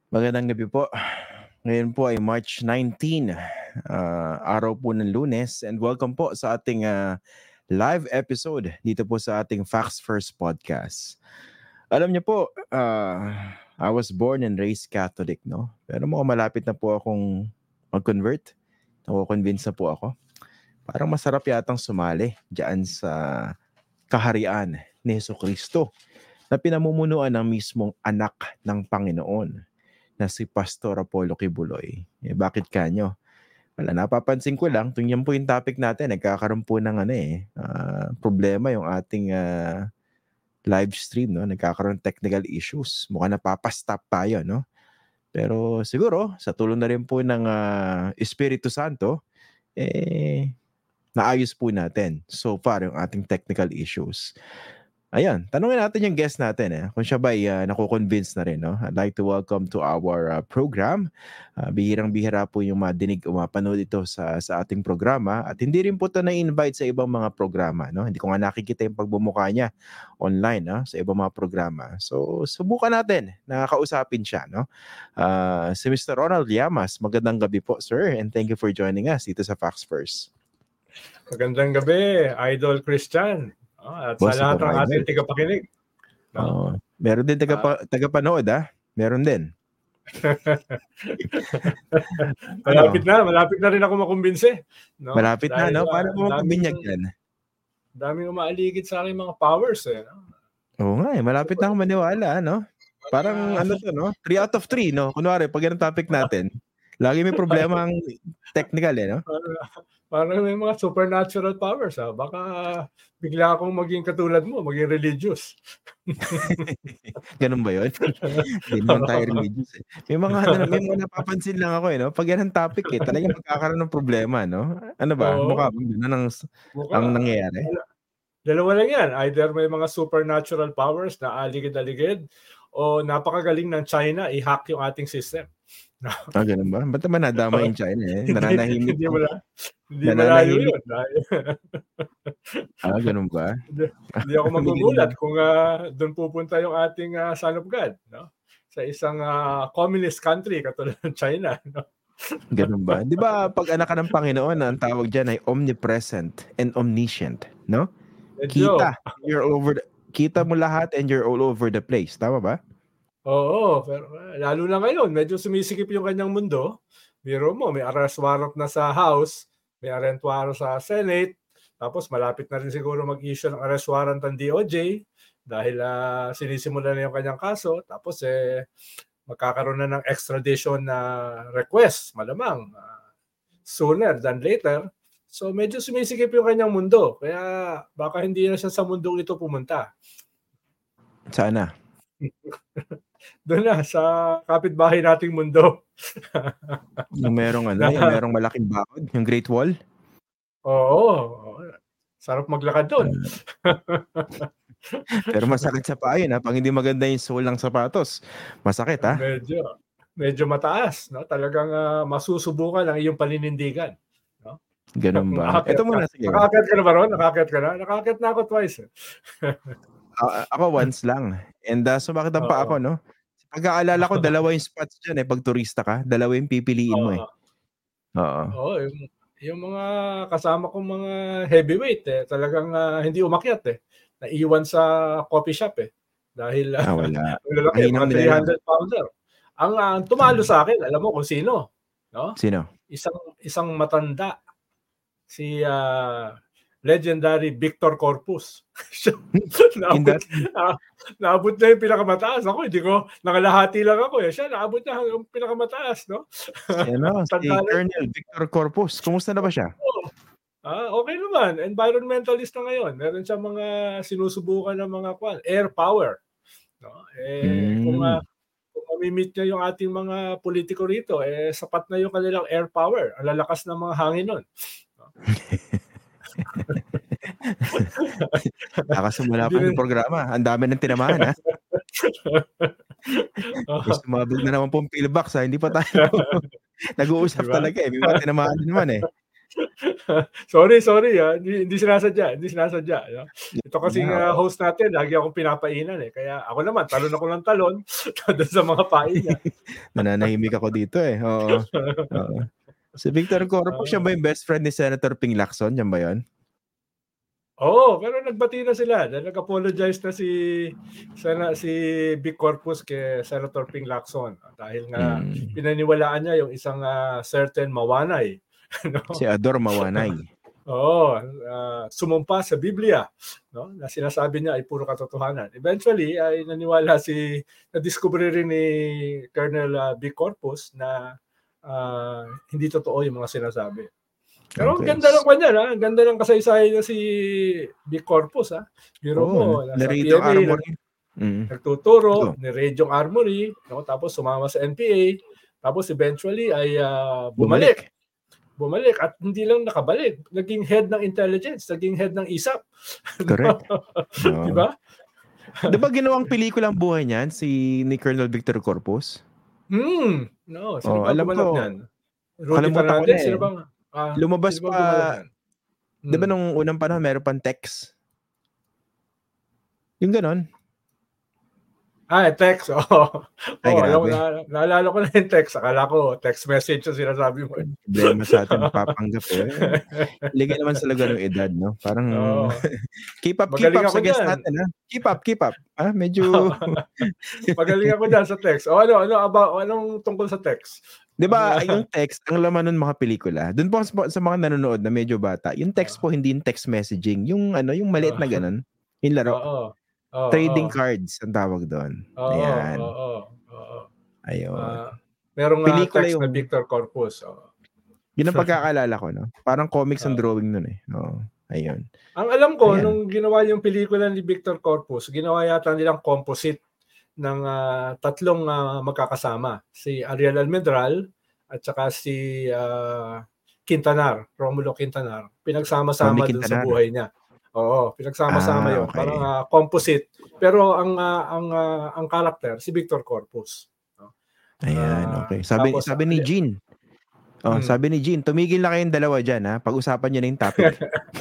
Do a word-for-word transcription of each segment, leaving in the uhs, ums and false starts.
Magandang gabi po. Ngayon po ay March nineteenth, ah, araw po ng Lunes, and welcome po sa ating ah, live episode dito po sa ating Facts First podcast. Alam niyo po, ah, I was born and raised Catholic, no? Pero mukhang malapit na po akong mag-convert. Nako-convince na po ako. Parang masarap yatang sumali diyan sa kaharian ni Jesucristo na pinamumunuan ng mismong anak ng Panginoon na si Pastor Apollo Kibuloy. Eh, bakit kanyo? Wala, napapansin ko lang, tuwing yan po yung topic natin, nagkakaroon po ng ano eh, ah, problema yung ating ah, live stream, no? Nagkakaroon technical issues. Mukhang napapastop tayo, no? Pero siguro, sa tulong na rin po ng ah, Espiritu Santo, eh, naayos po natin so far yung ating technical issues. Ayan, tanungin natin yung guest natin eh, kung siya ba ay uh, nakukonvince na rin. No? I'd like to welcome to our uh, program. Uh, bihirang-bihira po yung madinig o mapanood ito sa, sa ating programa. At hindi rin po ito na-invite sa ibang mga programa. No? Hindi ko nga nakikita yung pagbumuka niya online no? Sa ibang mga programa. So, subukan natin. Nakakausapin siya. No? Uh, si Mister Ronald Llamas, magandang gabi po, sir. And thank you for joining us dito sa Facts First. Magandang gabi, Idol Christian. Oh, at Boss, sa lahat ikaw, ng Idol. ating tagapakinig. No? Oh, meron din taga, tagapanood ah. Meron din. malapit na, malapit na rin ako makumbinse. No? Malapit Dahil, na, no? Paano mo daming- mabinyag yan? Daming umaaligid sa aking mga powers eh. No? Oo nga eh, malapit na ako maniwala, no? Parang ano to, no? Three out of three, no? Kunwari, pag yan ang topic natin, lagi may problema ang technical eh, no? Parang may mga supernatural powers. Ha? Baka bigla akong maging katulad mo, maging religious. Ganun ba yun? Hindi naman tayo religious eh. May mga, ano, may mga napapansin lang ako eh, no? Pag yan ang topic eh, talagang magkakaroon ng problema, no? Ano ba? Oo. Mukha bang ganun ang, Mukha. ang nangyayari? Dalawa lang yan. Either may mga supernatural powers na aligid-aligid o napakagaling ng China i-hack yung ating system. Ah, ganun ba? Ba't naman nadama yung China eh? Nananahimik. Hindi mo lang. Hindi Nananahimik. malayo yun. Ah, ganun ba? Hindi, hindi ako magugulat kung uh, doon pupunta yung ating uh, son of God. No? Sa isang uh, communist country katulad ng China. No? Ganun ba? Di ba pag anak ka ng Panginoon, ang tawag dyan ay omnipresent and omniscient, no? Medyo. Kita. You're over the, kita mo lahat and you're all over the place. Tama ba? Oo, pero uh, lalo na ngayon, medyo sumisikip yung kanyang mundo. Biro mo, may arrest warrant na sa House, may arrest warrant sa Senate, tapos malapit na rin siguro mag-issue ng arrest warrant ng D O J dahil uh, sinisimula na yung kanyang kaso, tapos eh, magkakaroon na ng extradition na request, malamang, uh, sooner than later. So medyo sumisikip yung kanyang mundo, kaya baka hindi na siya sa mundong ito pumunta. Sana. Doon na, sa kapitbahay nating mundo. Yung merong ano, yung merong malaking bakod, yung Great Wall. Oo. Sarap maglakad doon. Pero masakit sa paa yun, ha? Pag hindi maganda yung sole ng sapatos, masakit, ha? Medyo, medyo mataas. No? Talagang uh, masusubukan ang iyong paninindigan. No? Ganun ba? Ito muna, sige. Nakakit ka na ba ron? Nakakit ka na? Nakakit na ako twice. Uh, ako once lang. And uh, sumakit ang paa ko, no? Pagkaalala ko, dalawa yung spots dyan eh. Pag turista ka, dalawa yung pipiliin mo eh. Oo. Oo, yung, yung mga kasama kong mga heavyweight eh, talagang uh, hindi umakyat eh. Naiwan sa coffee shop eh. Dahil uh, ah, wala. lalaki, mga three hundred pounder. Ang uh, tumalo sa akin, alam mo kung sino? No? Sino? Isang isang matanda. Si uh, legendary Victor Corpus. naabot, uh, naabot na yung pinakamataas. Ako, hindi ko, nakalahati lang ako eh. Siya, naabot na yung pinakamataas, no? Si, ano, si Colonel Victor Corpus. Kumusta na ba siya? Oh, ah, okay naman. Environmentalist na ngayon. Meron siya mga sinusubukan ng mga kwan, air power. No? Eh, mm. Kung, uh, kung mamimit niya yung ating mga politiko rito, eh, sapat na yung kanilang air power. Ang lalakas ng mga hangin nun. No? Nakasimula pa ng programa. Ang dami ng tinamaan, ha? Gusto mabig na naman pong pillbox, ha? Hindi pa tayo nag-uusap diba? Talaga, eh. May mga tinamaan naman, eh. sorry, sorry ah. Hindi, hindi sinasadya, hindi sinasadya. No? Ito kasing Yeah, uh, host natin, lagi akong pinapainan eh. Kaya ako naman, talon ako ng talon doon sa mga pain niya. Nananahimik ako dito eh. Oo. Oo. Si Victor Corpo, siya ba yung best friend ni Senator Ping Lacson? Yan ba yun? Oo, pero nagbati na sila. Dahil nag-apologize na si sana si Vic Corpus kay Senator Ping Lacson dahil nga Mm. pinaniwalaan niya yung isang uh, certain Mawanay. No? Si Ador Mawanay. Oo, uh, sumumpa sa Biblia, no? Na sinasabi niya ay puro katotohanan. Eventually ay naniwala si na-discover rin ni Colonel uh, Vic Corpus na uh, hindi totoo yung mga sinasabi. Pero Okay. ang ganda ng kanya, ha? Ang ganda ng kasaysayan niya si Vic Corpus, ha? Biro Oo, mo, nasa P Laredo M A, Armory. Mm. nagtuturo, Ito. ni Region Armory, no? Tapos sumama sa N P A, tapos eventually ay uh, Bumalik. bumalik. Bumalik at hindi lang nakabalik, naging head ng intelligence, naging head ng I S A P. Correct. No. Di ba? Di ba ginawang pelikula ang buhay niyan si ni Colonel Victor Corpus? Hmm, no, sino Oh, ba alam gumanap ko. niyan? Rudy Kalimutan ko Fernandez, na eh. sino bang ah, Lumabas sino bang pa, gumanap niyan? di ba Hmm. nung unang panahon meron pang text? Yung ganon. Ah, text. Oh. Ay, oh, alam ko grabe. na, naalala ko na yung text. Akala ko text message yung sinasabi mo. Problema sa atin papanggap eh. Ligay naman sa lugar ng edad, no? Parang Oo. keep up, keep Magaling up ako sa guest dyan. natin, ha? Keep up, keep up. Ah, medyo Magaling ako dyan sa text. O ano, ano about, anong tungkol sa text? 'di ba, Ano? yung text, ang laman nun mga pelikula. Doon po sa, sa mga nanonood na medyo bata, yung text po hindi yung text messaging, yung ano, yung maliit na ganun, yung laro. Oo. Oo. Trading oo. cards ang tawag doon. Oo. Ayan. Oo. Oo. Ayun. Uh, merong uh, Pelikula text yung na Victor Corpus. Oo. Yun ang pagkakaalala ko, no? Parang comics ang Oo. drawing nun eh. Oo. Ayun. Ang alam ko, Ayan. nung ginawa yung pelikula ni Victor Corpus, ginawa yata nilang composite ng uh, tatlong uh, magkakasama. Si Ariel Almendral at saka si uh, Quintanar, Romulo Quintanar. Pinagsama-sama Romy dun sa Quintanar. buhay niya. Oo, pinagsama-sama Ah, yun. okay. Parang uh, composite. Pero ang uh, ang uh, ang character si Victor Corpus. No? Ayan, Uh, okay. Sabi tapos, sabi ni Jean. Oh, Hmm. sabi ni Jean, tumigil na kayong dalawa diyan, ha. Pag-usapan niyo na yung topic.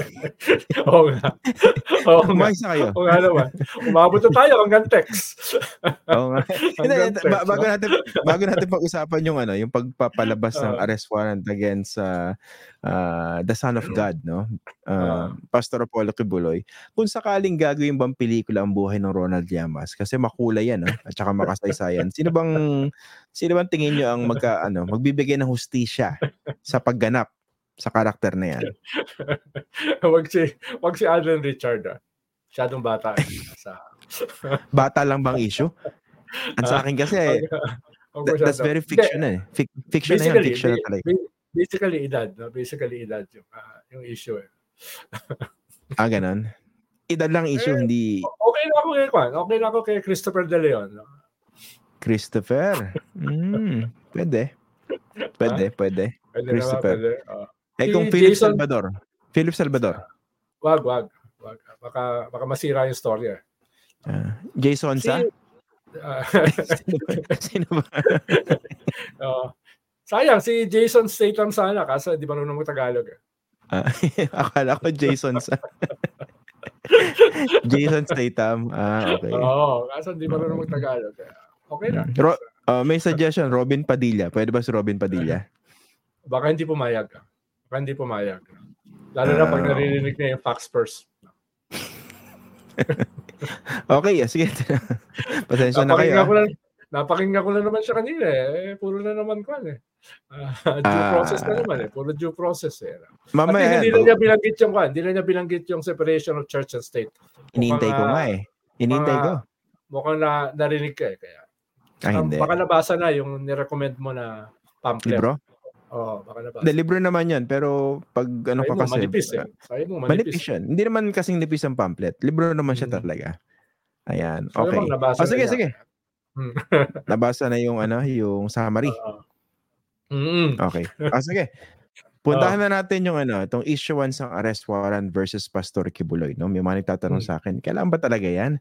Oo nga. Oo nga. Umayos na kayo. Oo nga naman. Umabot na tayo hanggang text. Oo nga. Hanggang Hindi, text, ba- bago no? natin bago natin pag-usapan yung ano, yung pagpapalabas ng Ah. arrest warrant against uh, uh, the Son of God, no? Uh, Ah. Pastor Apollo Kibuloy. Kung sakaling gagawin bang pelikula ang buhay ng Ronald Llamas, kasi makulay yan, no? At saka makasaysayan. Sino bang sino bang tingin niyo ang magka ano, magbibigay ng hustisya sa pagganap sa karakter na yan? wag si wag si Alden Richard. Ah. Masyadong bata. Eh. Sa Bata lang bang issue? Ang sa akin kasi, Wag- wag that, that's masyado. very fiction Hindi. eh. Fic- fiction na yun, Basically, fiction na ba- talaga. ba- basically edad, no? Basically edad yung ah, yung issue eh. Ah, ganun. Edad lang issue, Eh, hindi Okay na ako kay Kwan. Okay na ako kay Christopher De Leon. No? Christopher. Mm, pwede. Pwede, pwede. Pwede naman, Christopher. pwede. Oh. Eh Si kung Philip Jason- Salvador. Philip Salvador. Wag, wag. wag. Baka, baka masira yung story. Eh. Ah, Jason Si, sa? ah, Sino ba? Sino ba? oh. Sayang, si Jason Statham sana kasi di ba marunong Tagalog. Eh. Ah, akala ko Jason sa. Jason Statham. Ah, okay. Oo, oh, kasi di marunong Tagalog. Eh. Okay na. Ro- uh, may suggestion, Robin Padilla. Pwede ba si Robin Padilla? Baka hindi pumayag. Baka hindi pumayag. Lalo na pag Ah. naririnig niya yung facts first. Okay, sige. Pasensya na kayo. Napakinggan ko ah. na, napakinggan ko na naman siya kanina eh. eh puro na naman ko eh. Uh, due Ah. process na naman eh. Puro due process eh. At Mamaya, hindi na niya binanggit yung kwan. Hindi na niya binanggit yung separation of church and state. inintay ko Mukhang, nga eh. Inintay ko. Mukhang na, narinig ka eh. Kaya. Ah, Um, hindi. baka nabasa na yung nirecommend mo na pamphlet. Libro? Oo, baka nabasa. De, libro naman yan, pero pag ano Sabi ka mo, kasi, manipis eh. Sabi mo, manipis. manipis yan. Hindi naman kasing nipis ang pamphlet. Libro naman siya Mm. talaga. Ayan, So, okay. namang nabasa Oh, na sige, niya. sige. Hmm. Nabasa na yung ano, yung summary. Oo. Mm. Okay. Ah, sige. Puntahan na natin yung ano, itong issuance ng arrest warrant versus Pastor Kibuloy, no? May mga nagtatanong Hmm. sa akin, kailan ba talaga 'yan?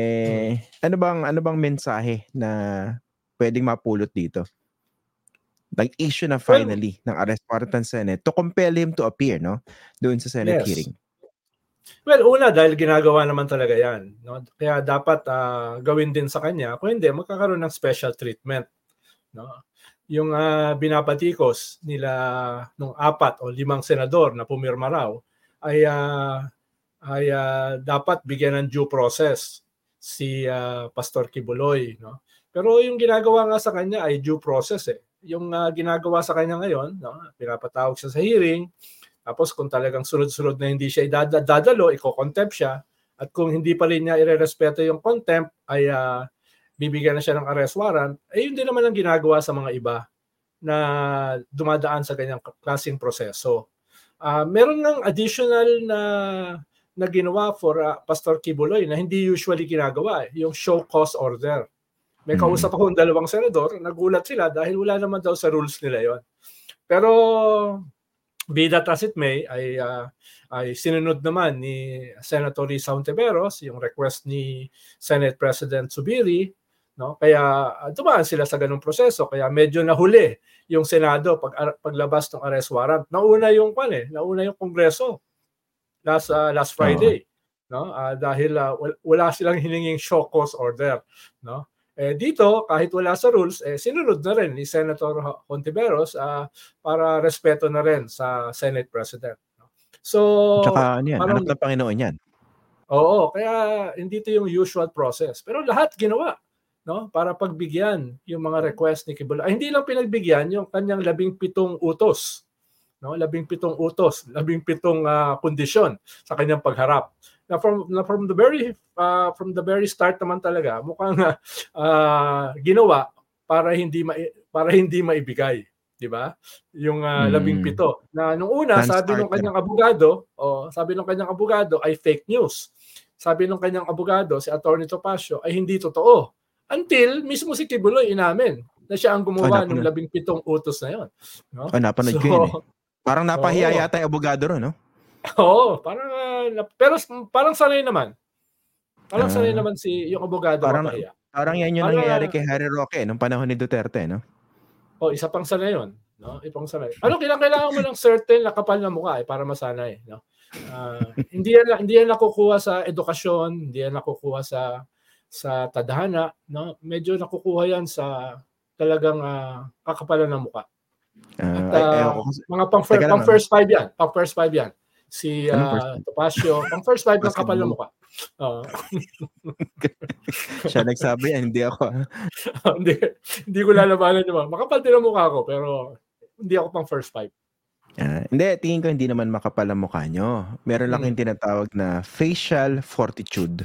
Eh, ano bang ano bang mensahe na pwedeng mapulot dito? nag-issue na Well, finally ng arrest warrant ng Senate to compel him to appear, no? Doon sa Senate yes. hearing. Well, una dahil ginagawa naman talaga 'yan, no? Kaya dapat uh, gawin din sa kanya, kung hindi magkakaroon ng special treatment, no? Yung uh, binabatikos nila nung apat o limang senador na pumirma raw ay uh, ay uh, dapat bigyan ng due process si uh, Pastor Kibuloy, no? Pero yung ginagawa nga sa kanya ay due process eh. Yung uh, ginagawa sa kanya ngayon, no? Pinapatawag siya sa hearing, tapos kung talagang sunod-sunod na hindi siya idadalo, iko-contempt siya, at kung hindi pa rin niya irerespeto yung contempt, ay uh, bibigyan na siya ng arrest warrant. Eh yun din naman ang ginagawa sa mga iba na dumadaan sa ganyang klaseng proseso. Uh, meron ng additional na na ginawa for uh, Pastor Kibuloy na hindi usually ginagawa, eh, yung show cause order. May kausap akong dalawang senador, nagulat sila dahil wala naman daw sa rules nila yon. Pero be that as it may, ay, uh, ay sinunod naman ni Senator Risa Hontiveros yung request ni Senate President Zubiri, no? Kaya uh, dumaan sila sa ganung proseso, kaya medyo nahuli yung Senado pag paglabas ng arrest warrant. Nauna yung pan eh, nauna yung Kongreso last uh, last Friday, oh. no? Uh, dahil uh, wala silang hininging show cause order, no? Eh dito kahit wala sa rules, eh sinunod na rin ni Senator Hontiveros uh, para respeto na rin sa Senate President. No? So, tsaka ano yan, anak ng Panginoon yan. Oo, kaya hindi ito yung usual process. Pero lahat ginawa, no? Para pagbigyan yung mga request ni Kibuloy. Ay, hindi lang pinagbigyan yung kanyang labing pitong utos. No, labing pitong utos, labing pitong uh, kondisyon sa kanyang pagharap. Na from na from the very uh, from the very start naman talaga mukhang uh, ginawa para hindi ma, para hindi maibigay, di ba? Yung uh, mm. labing pito. Na nung una sabi ng kanyang abogado, o sabi ng kanyang abogado ay fake news. Sabi ng kanyang abogado si Attorney Topacio ay hindi totoo. Until mismo si Kibuloy inamin na siya ang gumawa oh, ng labing pitong utos na 'yon, no? Oh, napanood so, ko yun eh. Parang napahiya yata yung abogado ron, no? Oo, parang uh, pero parang sanay naman. Parang uh, sanay naman si yung abogado parang, mapahiya. Parang yan yung parang, nangyayari kay Harry Roque nung panahon ni Duterte, no? Oh, isa pang sanay yun, no? Ipang sanay. Ano kailangan mo ng certain na kapal na mukha eh, para masanay, no? Uh, hindi yan hindi yan nakukuha sa edukasyon, hindi yan nakukuha sa sa tadhana, no? Medyo nakukuha yan sa talagang uh, kakapalan ng mukha. Uh, At uh, ay, ay, mga pang, fir- pang first five yan. Pang first five yan. Si uh, Topacio, pang first five ng kapal na mukha. Uh, Siya nagsabi yan, hindi ako. hindi, hindi ko lalabanan naman. Makapal din ang mukha ko, pero hindi ako pang first five. Uh, hindi, tingin ko hindi naman makapal ang mukha nyo. Meron lang yung tinatawag na facial fortitude.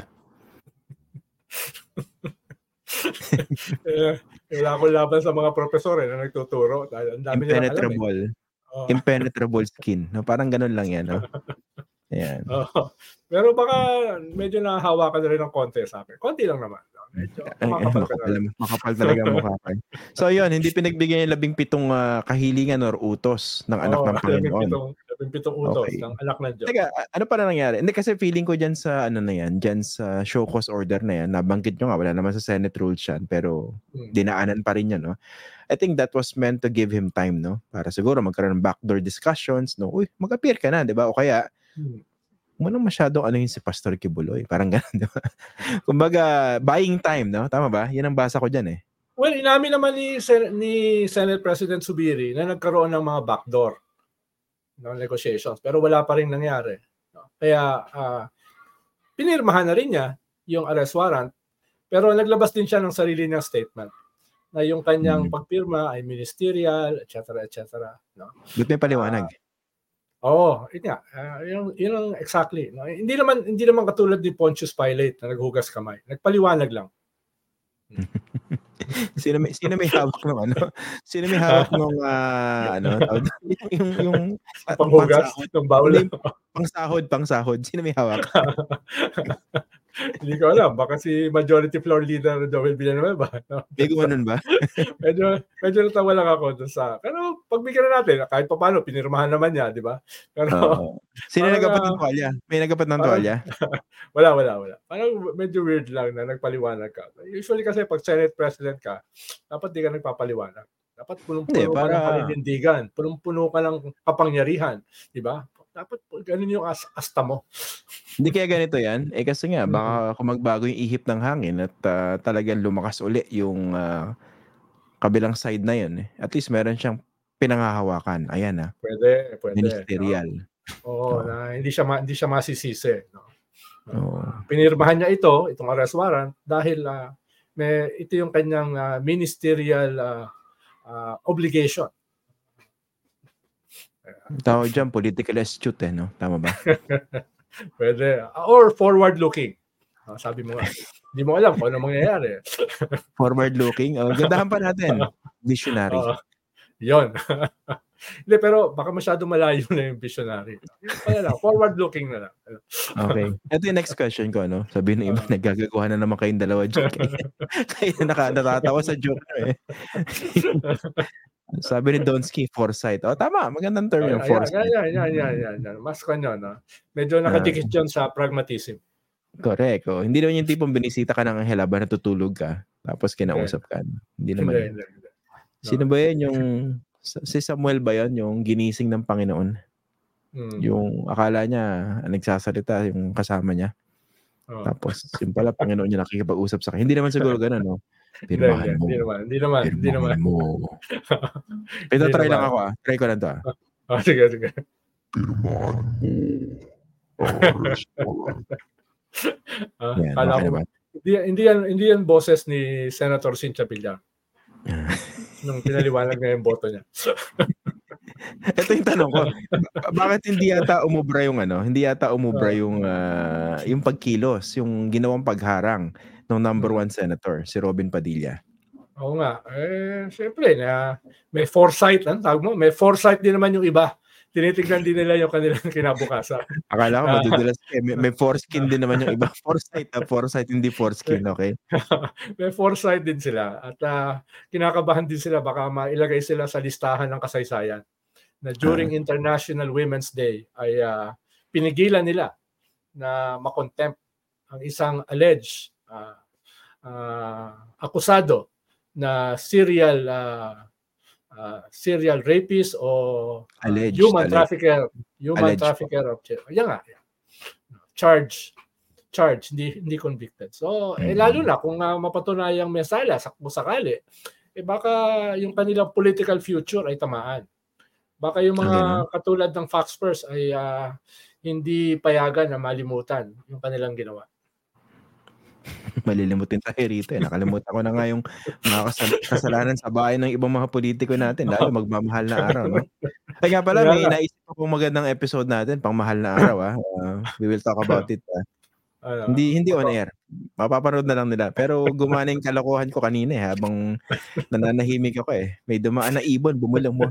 eh, wala akong laban sa mga profesor eh, na nagtuturo. Ang dami nilang alam eh. Oh. Impenetrable skin. No, parang ganun lang yan. No? Ayan. Oh. Pero baka medyo nahahawakan na rin ng konti sa akin. Konti lang naman. Medyo makapal, makapal, makapal talaga ang mukha ko. So yun, hindi pinagbigyan yung labing pitong uh, kahilingan or utos ng anak oh, ng Panginoon. Labing pitong utos okay. ng anak ng Diyos. Teka, ano pa na nangyari? Hindi kasi feeling ko dyan sa ano na yan, dyan sa show cause order na yan, nabanggit nyo nga, wala naman sa Senate rules yan, pero hmm. dinaanan pa rin yan, no? I think that was meant to give him time, no? Para siguro magkaroon ng backdoor discussions, no? Uy, mag-appear ka na, di ba? O kaya, hmm. Munang masyadong ano yung si Pastor Kibuloy. Parang gano'n, di ba? Kumbaga, buying time, no? Tama ba? Yan ang basa ko dyan eh. Well, inamin naman ni, Sen- ni Senate President Zubiri na nagkaroon ng mga backdoor no, negotiations. Pero wala pa rin nangyari. No? Kaya, uh, pinirmahan na rin niya yung arrest warrant. Pero naglabas din siya ng sarili niyang statement na yung kanyang hmm. pagpirma ay ministerial, et cetera, et cetera. No? Ba't may paliwanag? Uh, Oo, oh, yun nga. Uh, yun, yun ang exactly. No? Hindi naman hindi naman katulad ni Pontius Pilate na naghugas kamay. Nagpaliwanag lang. sino may sino may hawak ng ano? Sino may hawak ng uh, ano, yung yung panghugas ng bawal. Pangsahod, pangsahod. Sino may hawak? Hindi ko alam. Baka si Majority Floor Leader Joel Villanueva. No? May gumanon ba? medyo, medyo natawa lang ako doon sa... Pero pagbigyan na natin, kahit pa paano, pinirmahan naman niya, di ba? Pero... Uh, sino nagapat ng tuwalya? May nagapat ng tuwalya? wala, wala, wala. Parang medyo weird lang na nagpaliwanag ka. Usually kasi pag Senate President ka, dapat di ka nagpapaliwanag. Dapat Hindi, punong-puno ka ng para paninindigan, punong-puno ka ng kapangyarihan, 'di ba? Dapat gano'n yung as asta mo. Hindi kaya ganito 'yan, eh, kasi nga Mm. baka kung magbago yung ihip ng hangin at, ah, talagang lumakas uli yung, ah, kabilang side na yun, eh, at least meron siyang pinanghahawakan. Ayan, ah, Puwede, puwede, 'no? ministerial. Oo, Oo. na hindi siya ma hindi siya masisisi, 'no? Oo. Uh, pinirmahan niya ito, itong arrest warrant dahil, ah, may ito yung kanyang, ah, ministerial, ah, ah, obligation. Ang tawag diyan politically astute, eh, 'no, tama ba? Puwede, or forward looking. Oh, sabi mo nga, hindi mo alam kung anong mangyayari. Forward looking, oh, gandahan pa natin, visionary. Oo, 'yun. Hindi, pero baka masyadong malayo na yung visionary. Yun pala lang, forward looking na lang. Okey. Ito yung next question ko, 'no, sabihin ng iba Oo. naggagaguhan na naman kayong dalawa diyan kaya kaya naka natatawa sa joke niyo, eh. Sabi ni Donsky, foresight. Oh, tama, magandang term Ay, yung ayan, foresight. ayan, yan, yan, yan, yan. Mas kuwan 'yun, 'no? Medyo Ah. nakadikit 'yun sa pragmatism. Correct, oo. Hindi naman yung tipong binisita ka ng anghel habang natutulog ka, tapos Hindi. kinausap ka, hindi naman Hindi, yun. hindi, hindi. Sino Oo. ba yun, yung si Samuel ba yun, yung ginising ng Panginoon? Mm. Yung akala niya nagsasalita yung kasama niya, Oo. tapos yun pala Panginoon yung nakikipag-usap sa kanya. Hindi naman siguro gano'n, 'no? Hindi, hindi. "Pirmahan Hindi mo, naman, hindi naman, hindi naman. pirmahan mo." Hindi Ita-try lang naman. ako, ah, try ko lang 'to, ah. Oh, sige, sige. "Pirmahan mo ang arrest warrant." Ah, Yan, akala okey ko naman. hindi hindi yan hindi yan boses ni Senator Cynthia Villar. Nung pinaliwanag niya yung boto niya. Ito yung tanong ko, ba bakit hindi yata umubra yung ano, hindi yata umubra Oo. yung, ah, yung pagkilos, yung ginawang pagharang nung number Mm. one senator, si Robin Padilla? Oo nga. Eh, siyempre na may foresight, anong tawag mo? May foresight din naman yung iba. Tinitignan din nila yung kanilang kinabukasan. Akala ko Na madudulas ka, eh, may may foreskin din naman yung iba. Foresight, ah, foresight hindi foreskin, okey? May foresight din sila at, ah, kinakabahan din sila baka mailagay sila sa listahan ng kasaysayan na Ah. during International Women's Day ay, ah, pinigilan nila na ma-contempt ang isang alleged, ah, ah, akusado na serial, ah, ah, serial rapist o, ah, Alleged, human alleged. trafficker human Alleged po. trafficker of chi yan nga, charge charge, hindi hindi convicted. So, eh, lalo Mm. na kung, ah, mapatunayang may sala sa kung sakali, eh, baka yung kanilang political future ay tamaan. Baka yung Ah, gano'n? mga katulad ng Foxpers ay, ah, hindi payagan na malimutan yung kanilang ginawa. Malilimutin tayo rito, eh, nakalimutan ko na nga yung mga kasal kasalanan sa bahay ng ibang mga politiko natin, lalo magmamahal na araw, 'no? Ay, nga pala Kaya may nga. naisip akong magandang episode natin pang mahal na araw, ah, ah, we will talk about it, ah, hindi Ano, hindi on opo. air, mapapanood na lang nila. Pero gumana yung kalokohan ko kanina, eh, habang nananahimik ako, eh, may dumaan na ibon bumulong mo.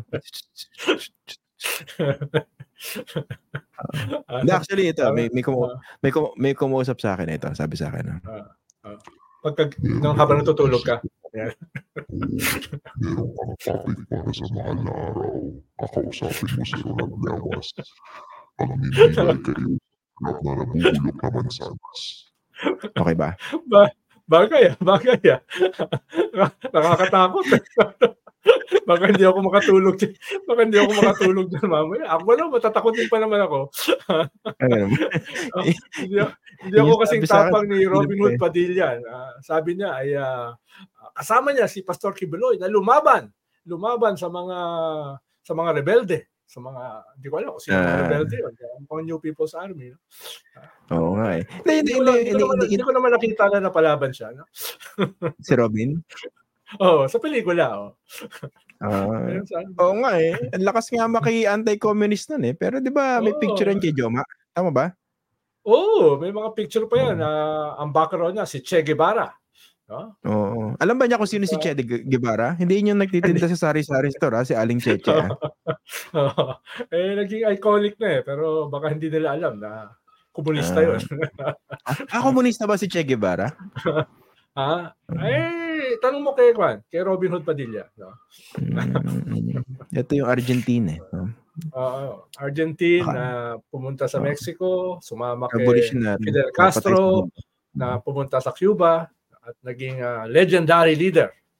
Oo. Hindi, Ano, actually ito ano, may may kumu ah. may kumu may kumuusap sa'kin, ito sabi sa'kin, ah. Ah, ah. Pagka nung habang natutulog ka? Yan. Meron kang topic para sa mahal na araw, kakausapin mo si Ronald Llamas. Pamimigay kayo at na nabubulok na mansanas. Okey ba? Ba bagay, ah, bagay, ah. Na nakakatakot, eh. Baka hindi ako makatulog diyan baka hindi ako makatulog diyan mamaya. Ako lang matatakotin pa naman ako. Ay, gano'n ba? Oh, hindi a hindi Yun ako yung kasing sabi sa'kin tapang ni napapaisip Robin ko, Hood eh. Padilla na sabi niya ay, ah, kasama niya si Pastor Quiboloy na lumaban, lumaban sa mga sa mga rebelde, sa mga hindi ko alam kung sino mga Ah. rebelde yun, mukhang New People's Army, 'no? Oo nga, eh. Hindi Hindi ko hindi lang hindi ko hindi naman hindi hindi hindi ko naman nakita na napalaban siya, 'no? Si Robin? Oo, sa pelikula, oh. Ah, Ayun sana. oo nga, eh. Ang lakas nga maki-anti-communist nun, eh. Pero 'di ba may picture yan Oo. kay Joma, tama ba? Oo, may mga picture pa yan Oo. na ang background niya si Che Guevara, 'no? Oo. Alam ba niya kung sino si Che de Gue Guevara? Hindi yun yung Hindi. nagtitinda sa sari-sari store, ah, si Aling Cheche, ah. Oo. Eh, naging iconic na, eh, pero baka hindi nila alam na komunista Ah. yun. Ah, ah, komunista ba si Che Guevara? Ah, Mm. eh, tanong mo kay kuwan, kay Robin Hood Padilla, 'no? Hmm, ito yung Argentine, eh, 'no? Oo, Argentine Baka na pumunta sa oo. Mexico, sumama kay Revolutionary, Fidel napatay sa Castro, bomba. na Mm. pumunta sa Cuba at naging, ah, legendary leader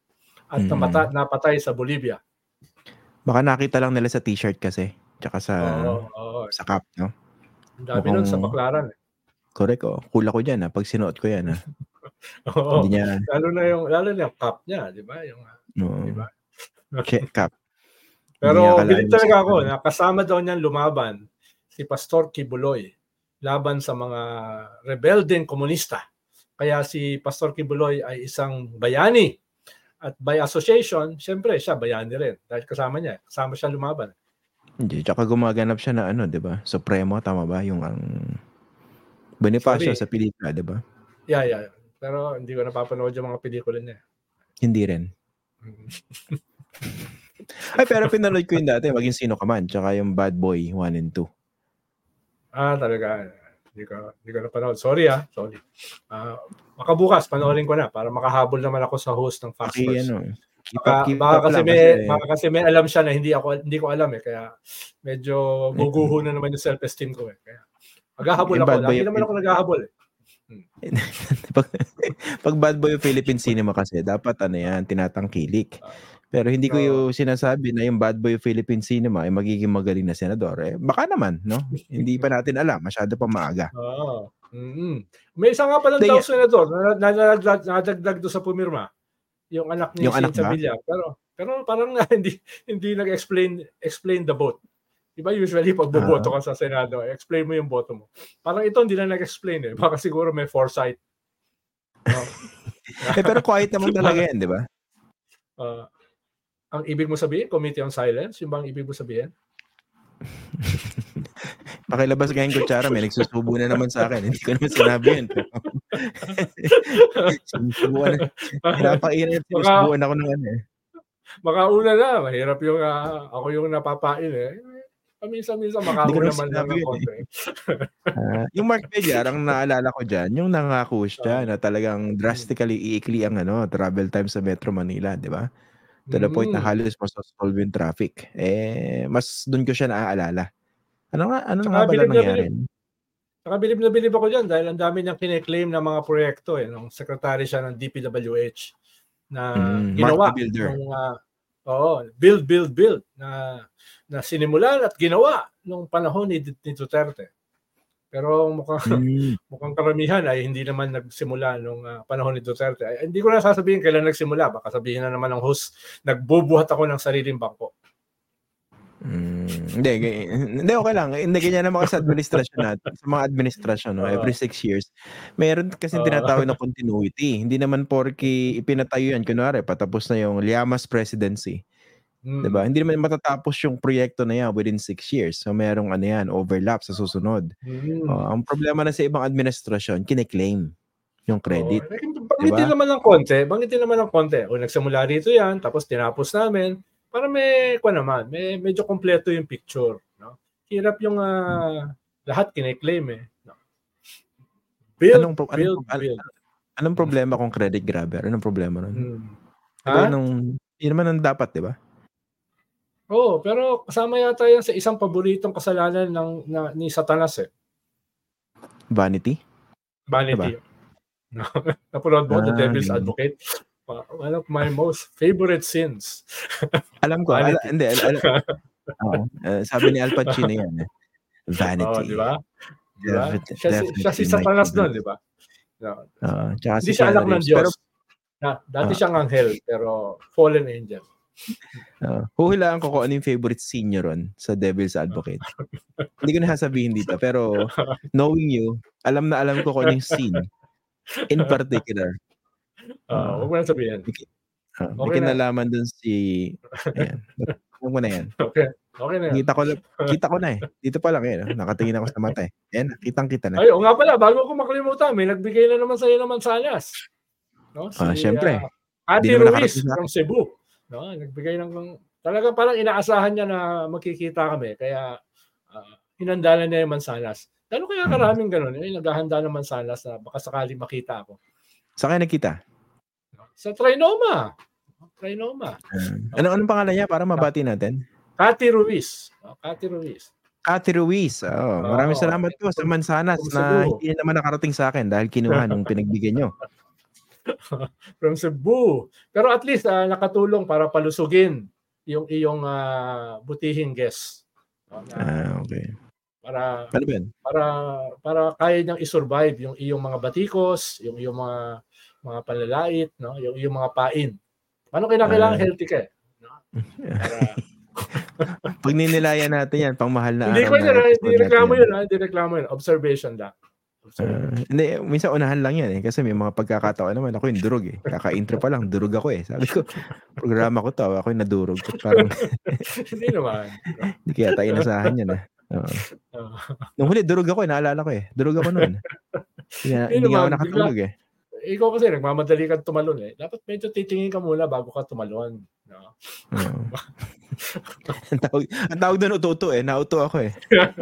at Mm. namata, napatay sa Bolivia. Baka nakita lang nila sa t-shirt kasi. Tsaka sa Oo, oo. sa cap, no? Ang dami nun sa Baclaran. Eh. Correct, oh. Cool ako dyan, ha? Pag sinuot ko yan, ha? Oo. Hindi niya... Lalo na yung, lalo na yung cap niya, di ba? Yung, No. di ba? Cap. Pero bilib talaga ako na kasama daw niyan lumaban si Pastor Kibuloy laban sa mga rebeldeng komunista. Kaya si Pastor Kibuloy ay isang bayani. At by association, siyempre siya bayani rin. Dahil kasama niya. Kasama siya lumaban. Hindi. Tsaka gumaganap siya na ano, di ba? Supremo, tama ba? Yung ang Bonifacio sa pelikula, di ba? Yeah, yeah. Pero hindi ko napapanood yung mga pelikula niya. Hindi rin. Ay, pero pinanood ko yung dati, Maging Sino Ka Man, tsaka yung Bad Boy one and two. Ah, talaga. Hindi ko, hindi ko napanood. Sorry ah. Sorry. Uh, makabukas, panoorin ko na para makahabol naman ako sa host ng Fox okay, First. Ano, keep baka, up, keep baka, up kasi lang, may, kasi... baka kasi may alam siya na hindi ako hindi ko alam eh. Kaya medyo guguho na naman yung self-esteem ko eh. Kaya maghahabol ako. Lagi naman ako naghahabol eh. Hmm. pag, pag Bad Boy Philippine Cinema kasi, dapat ano yan, tinatangkilik. Pero hindi ko yung sinasabi na yung Bad Boy Philippine Cinema ay magiging magaling na senador. Eh, baka naman, no? Hindi pa natin alam. Masyado pa maaga. Oo. Mm-hmm. May isa nga palang daw senador na nadagdag doon sa pumirma. Yung anak ni Cynthia Villar. Pero, pero parang hindi hindi nag-explain explain the vote. Diba usually pag boboto ka sa Senado, explain mo yung boto mo. Parang ito hindi na nag-explain eh. Baka siguro may foresight. No? eh, pero quiet naman talaga yan, di ba? Uh, ang ibig mo sabihin, Committee on Silence? Yung bang ibig mo sabihin? Pakilabas kayong kutsara, may nagsusubo na naman sa akin. Hindi ko naman sinabi yun. Sinusubuan na. Pinapainit, sinusubuan ako ng ano eh. Baka una na, mahirap yung uh, ako yung napapain eh. Paminsan-minsan makauna naman lang ng konti. uh, yung Mark Villar, ang naalala ko dyan, yung nangako siya uh, na talagang drastically iikli ang ano, travel time sa Metro Manila, di ba? To the point na halos masosolve yung traffic. Eh, mas doon ko siya naaalala. Ano nga, ano nga ba lang nangyari? Saka bilib na bilib ako dyan dahil ang dami niyang kine-claim na mga proyekto eh. Nung secretary siya ng D P W H na mm, ginawa. Nung, uh, oo, build, build, build na na sinimulan at ginawa nung panahon ni, ni Duterte. Pero mukhang, mm. mukhang karamihan ay hindi naman nagsimula nung uh, panahon ni Duterte. Ay, hindi ko na sasabihin kailan nagsimula. Baka sabihin na naman ng host, nagbubuhat ako ng sariling bangko. Mm, hindi, hindi, okay lang. Hindi ganyan naman sa administrasyon natin. Sa mga administrasyon, no, every six years, meron kasi tinatawag na continuity. Hindi naman porke ipinatayo yan. Kunwari, patapos na yung Llamas presidency. Mm. Diba? Hindi naman matatapos yung proyekto na yan within six years. So, merong ano yan, overlap sa susunod. Mm. Uh, ang problema na sa ibang administrasyon, kine-claim yung credit. Oh, banggitin diba? naman ng konti. Banggitin naman ng konti. O nagsimula rito yan, tapos tinapos namin. Para may, kwa naman, may medyo kompleto yung picture. No? Hirap yung uh, lahat kine-claim eh. No? Build, anong, pro- build, anong, build. Anong problema kung credit grabber? Anong problema nun? Hmm. Diba, nung, yun naman ang dapat, di ba? Oo, oh, pero kasama yata yan sa isang paboritong kasalanan ng na, ni Satanas eh. Vanity? Vanity. Diba? No. Napanood mo, ah, The Devil's yun. Advocate? One of my most favorite sins. Alam ko. Al- hindi. Al- al- oh, uh, sabi ni Al Pacino yan. Eh. Vanity. Oh, di ba? Diba? Siya, siya si Satanas doon, di ba? No. Uh, Hindi si siya anak ng Diyos. Pero, na, dati uh, siyang anghel, pero fallen angel. Uh, huhulaan ko kung ano yung favorite scene nyo ron sa Devil's Advocate. Hindi ko na sasabihin dito, pero knowing you, alam na alam ko kung ano yung scene in particular. Uh, Huwag mo na sabihin. Uh, okay, may kinalaman dun si... Ayan. Huwag mo na yan. Okay. Okay na yan. Kita ko, kita ko na eh. Dito pa lang eh. Nakatingin ako sa mata eh. Ayan, kitang-kita na. Ay, o nga pala, bago ko makalimutan, may nagbigay na naman sa'yo naman sanas. No? Si, ah, syempre. Uh, Ate Ruiz from Cebu. No? Nagbigay ng... Talaga parang inaasahan niya na magkikita kami. Kaya uh, hinanda na niya yung mansanas. Lalo kaya karaming ganun. Eh, naghahanda ng mansanas na baka sakali makita ako. Saan kayo nakita? Sa Trinoma. Trinoma. Uh, ano anong pangalan niya para mabati natin? Cathy Ruiz. Cathy Ruiz. Cathy Ruiz. Oh, maraming oh, salamat po sa mansanas na hindi naman nakarating sa akin dahil kinuha nung pinagbigyan nyo. From Cebu. Pero at least uh, nakatulong para palusugin yung iyong uh, butihing guest. No, na, ah, okay. Para ano ba yan? para para kaya niyang i-survive yung iyong mga batikos, yung iyong mga mga panlalait, no, yung iyong mga pain. Paano kinakailangan uh, healthy ka? No? Para pag ninilayan natin yan, pang mahal na hindi araw ko na na, episode hindi reklamo natin yun, ha? Hindi reklamo yun. Observation lang. Uh, hindi, minsan unahan lang yan eh. Kasi may mga pagkakataon naman, ako yung durog eh. Kaka-intro pa lang, durog ako eh. Sabi ko, programa ko to, ako yung nadurog. Parang, hindi naman. Hindi kaya tayo inasahan yan eh. Uh, nung huli, durog ako eh. Naalala ko eh. Durog ako noon. Hindi, hindi ako nakatulog eh. Ikaw kasi, nagmamadali ka tumalon eh. Dapat medyo titingin ka muna bago ka tumalon. No? Uh, ang, tawag, ang tawag doon uto-uto eh. Nauto ako eh.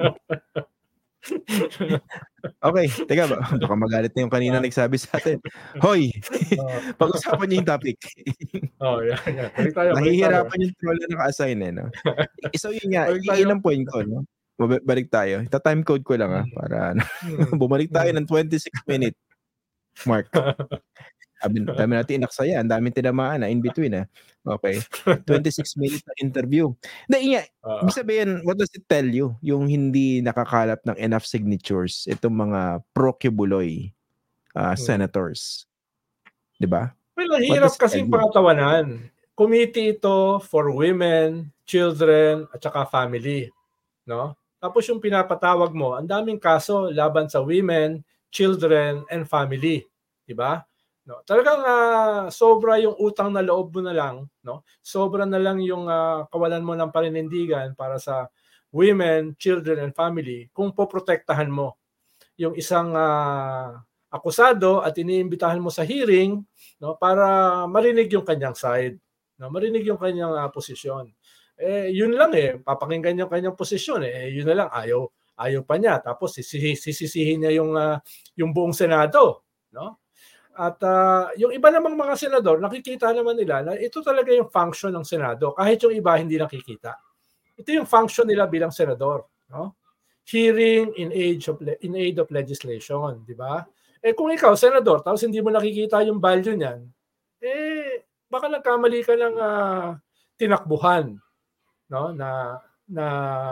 Okay, teka ba? Baka magalit na yung kanina uh, nagsabi sa atin. Hoy! Uh, pag-usapan niyo yung topic. Oh, yeah, yeah. Balik tayo, Nahihirapan balik yung troll na naka-assign eh, no? So yun nga, yun ang point ko, no? Balik tayo. Ita-time code ko lang ah, para bumalik tayo ng twenty-six minute mark. Sabi, sabi natin, inaksaya. Ang daming tinamaan na in between ah. Okay. twenty-six minute na interview. Hindi, nga, uh, ibig sabihin, what does it tell you? Yung hindi nakakalap ng enough signatures, itong mga pro-Kibuloy uh, senators. Diba? Well, hirap kasing pangatawanan. Committee ito for women, children, at saka family. No? Tapos yung pinapatawag mo, ang daming kaso laban sa women, children, and family. Diba? No, talagang uh, sobra yung utang na loob mo na lang, no? Sobra na lang yung uh, kawalan mo ng paninindigan para sa women, children and family kung poprotektahan mo yung isang uh, akusado at iniimbitahan mo sa hearing, no, para marinig yung kanyang side, no, marinig yung kanyang uh, posisyon. Eh yun lang eh, papakinggan yung kanyang posisyon eh, yun na lang ayaw ayaw pa niya tapos sisisihin niya yung uh, yung buong Senado, no? At uh, yung iba namang mga senador, nakikita naman nila na ito talaga yung function ng Senado. Kahit yung iba hindi nakikita. Ito yung function nila bilang senador. No? Hearing in aid of, in aid of legislation. Di ba? Eh kung ikaw, senador, tapos hindi mo nakikita yung value niyan, eh baka nagkamali ka ng uh, tinakbuhan, no? na, na,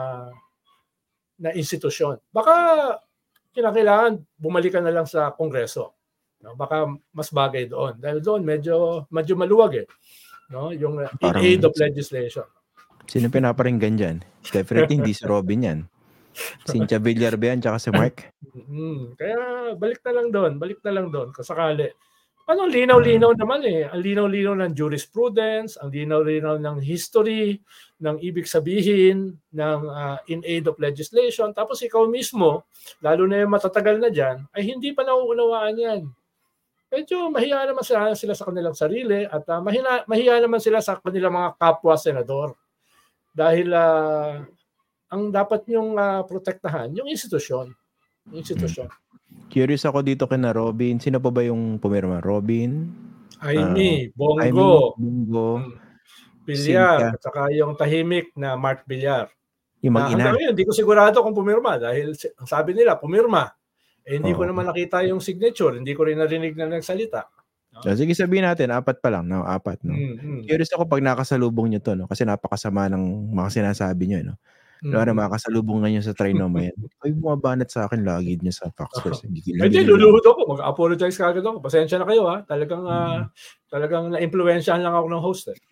na institusyon. Baka kinakailangan bumalik ka na lang sa Kongreso. No, baka mas bagay doon. Dahil doon medyo medyo maluwag eh. No, yung uh, in aid of legislation. Sino pinaparinggan diyan? Definitely hindi si Robin yan. Cynthia Villarbe yan tsaka si Mark. Mm-hmm. Kaya balik na lang doon, balik na lang doon kasakali. Ano linaw-linaw naman eh. Ang linaw-linaw ng jurisprudence, ang linaw-linaw ng history, ng ibig sabihin ng uh, in aid of legislation. Tapos ikaw mismo, lalo na yung matatagal na diyan, ay hindi pa nauunawaan yan. Medyo mahiya naman sila, sila sa kanilang sarili at uh, mahina, mahiya naman sila sa kanilang mga kapwa senador. Dahil uh, ang dapat nyong uh, protektahan, yung institusyon. Yung institusyon. Curious ako dito kina Robin. Sino pa ba yung pumirma? Robin? Aimee, uh, Bongo. Aimee, Bongo. Hmm. Villar. At saka yung tahimik na Mark Villar. Yung mag-ina. Hanggang ngayon, hindi ko sigurado kung pumirma. Dahil sabi nila, pumirma. Eh, hindi oh. ko naman nakita yung signature. Hindi ko rin narinig na nagsalita. No? So, sige sabihin natin, apat pa lang. No? Apat. No? Mm-hmm. Curious ako pag nakasalubong nyo to. No? Kasi napakasama ng mga sinasabi nyo. No? Mm-hmm. Lalo makakasalubong nga nyo sa trinoma yan. Ay, bumabanat sa akin lagi niya sa Fox First. Hindi, luluhod ako. Mag-apologize ka agad ako. Pasensya na kayo ha. Talagang, mm-hmm. uh, talagang na-influensyahan lang ako ng host eh.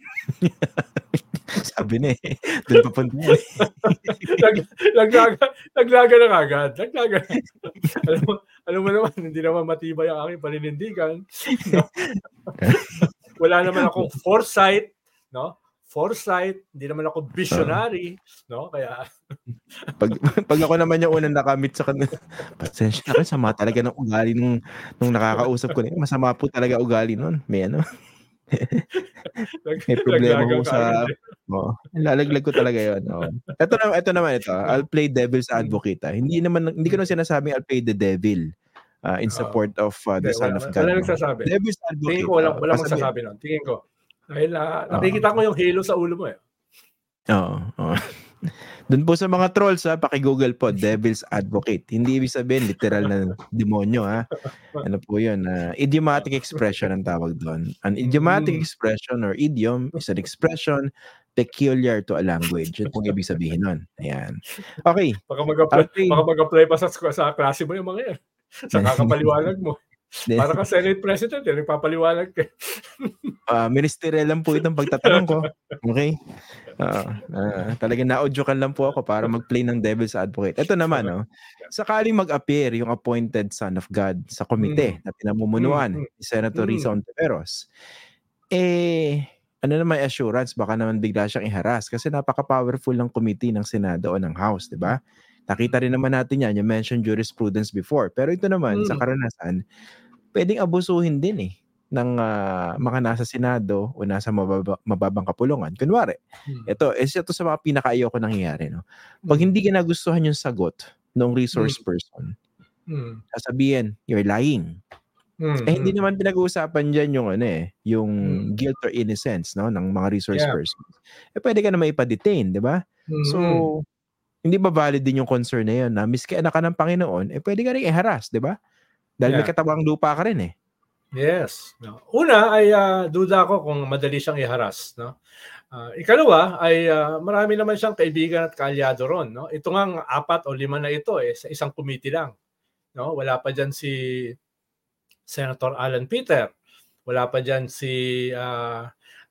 Sabi na eh. Doon papunta na eh. Naglaga, naglaga na agad. Naglaga. alam, mo, alam mo naman, hindi naman matibay ang aking paninindigan. No? Wala naman akong foresight. No? Foresight. Hindi naman ako visionary. No? Kaya... pag, pag ako naman yung unang nakamit sa kanila, pasensya na kayo, sama talaga ng ugali nung, nung nakakausap ko. Masama po talaga ugali nun. May ano... May problema ko sa oh, lalaglag ko talaga 'yon. Oh. Ito na ito naman ito. I'll play devil's advocate. Ah. Hindi naman hindi ko na sinasabing I'll play the devil uh, in support of uh, the okay, Son wala, of God. Wala nagsasabi. Devil's advocate. Tingin ko wala wala uh, magsasabi noon. Tingin ko. Dahil uh, nakikita ko yung halo sa ulo mo eh. Oo. Oh, oh. Doon po sa mga trolls ha, paki-Google po, Devil's Advocate. Hindi ibig sabihin literal na demonyo ha. Ano po yun? Uh, idiomatic expression ang tawag doon. An idiomatic Mm. expression or idiom is an expression peculiar to a language. Yun pong ibig sabihin nun. Ayan. Okay. Baka mag-apply, Okay. baka mag-apply pa sa, sa klase mo yung mga yan. Sa kakapaliwanag mo. Para ka Senate President, yung nagpapaliwanag ka. uh, ministerial lang po itong pagtatanong ko. Okay? Uh, uh, talagang na-audyokan lang po ako para mag-play ng Devil's Advocate. Ito naman, no? Sakaling mag-appear yung appointed son of God sa komite mm. na pinamumunuan mm. ni Senator mm. Risa Hontiveros, eh, ano naman assurance, baka naman bigla siyang i-harass kasi napaka-powerful ng committee ng Senado o ng House, di ba? Nakita rin naman natin yan, you mentioned jurisprudence before. Pero ito naman, mm. sa karanasan, pwedeng abusuhin din eh ng uh, mga nasa Senado o nasa mababa, mababang kapulungan. Kunwari, hmm. ito, is ito sa mga pinaka-ayaw ko nangyayari. No? Pag hindi ginagustuhan yung sagot ng resource hmm. person, hmm. sasabihin, you're lying. Hmm. Eh, hindi naman pinag-uusapan dyan yung, ano eh, yung hmm. guilt or innocence no, ng mga resource yeah. persons. Eh, pwede ka na maipa-detain, di ba? Hmm. So, hindi ba valid din yung concern na yun na miski anak ka ng Panginoon, eh, pwede ka rin i-harass, di ba? Dahil yeah. may katabang lupa ka rin eh. Yes. No. Una ay uh, duda ko kung madali siyang i-harass. No? Uh, ikalawa ay uh, marami naman siyang kaibigan at kaalyado ron. No? Ito nga apat o lima na ito eh, sa isang committee lang. No? Wala pa dyan si Senator Alan Peter. Wala pa dyan si uh,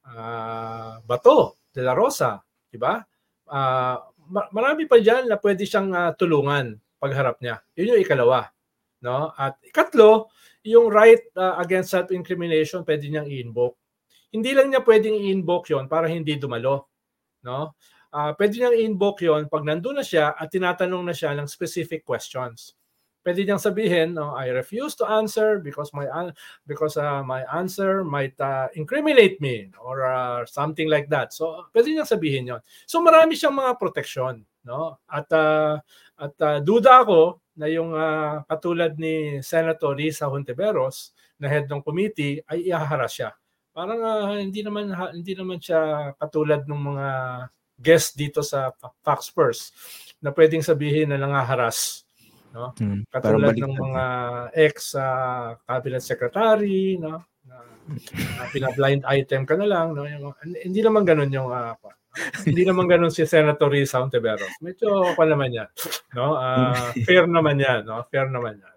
uh, Bato de la Rosa. Diba? Uh, marami pa dyan na pwede siyang uh, tulungan pagharap niya. Yun yung ikalawa. No? At ikatlo, yung right uh, against self-incrimination pwede niyang i-invoke. Hindi lang niya pwedeng i-invoke yon para hindi dumalo. No? Uh, pwede niyang i-invoke yon pag nandun na siya at tinatanong na siya ng specific questions. Pwede niyang sabihin, no, I refuse to answer because my uh, because uh, my answer might uh, incriminate me or uh, something like that. So pwede niyang sabihin yon. So marami siyang mga protection. No? At, uh, at uh, duda ako na yung uh, katulad ni Senator Risa Hontiveros na head ng committee ay ihaharas siya. Parang uh, hindi naman ha, hindi naman siya katulad ng mga guest dito sa Fox First na pwedeng sabihin na nangaharas, no? Hmm, katulad ng mga ex uh, cabinet secretary, no? Na, na pina-blind item ka na lang, no? Yung, hindi naman ganoon yung uh, hindi naman ganoon si Senator Risa Hontiveros. Medyo pa naman yan, no? Uh, fair naman yan, no? Fair naman yan.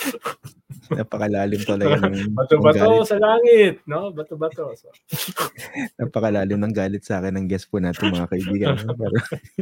Napakalalim talaga ng bato-bato sa langit, no? Bato-bato. So. Napakalalim ng galit sa akin ng guest po natin mga kaibigan. Pero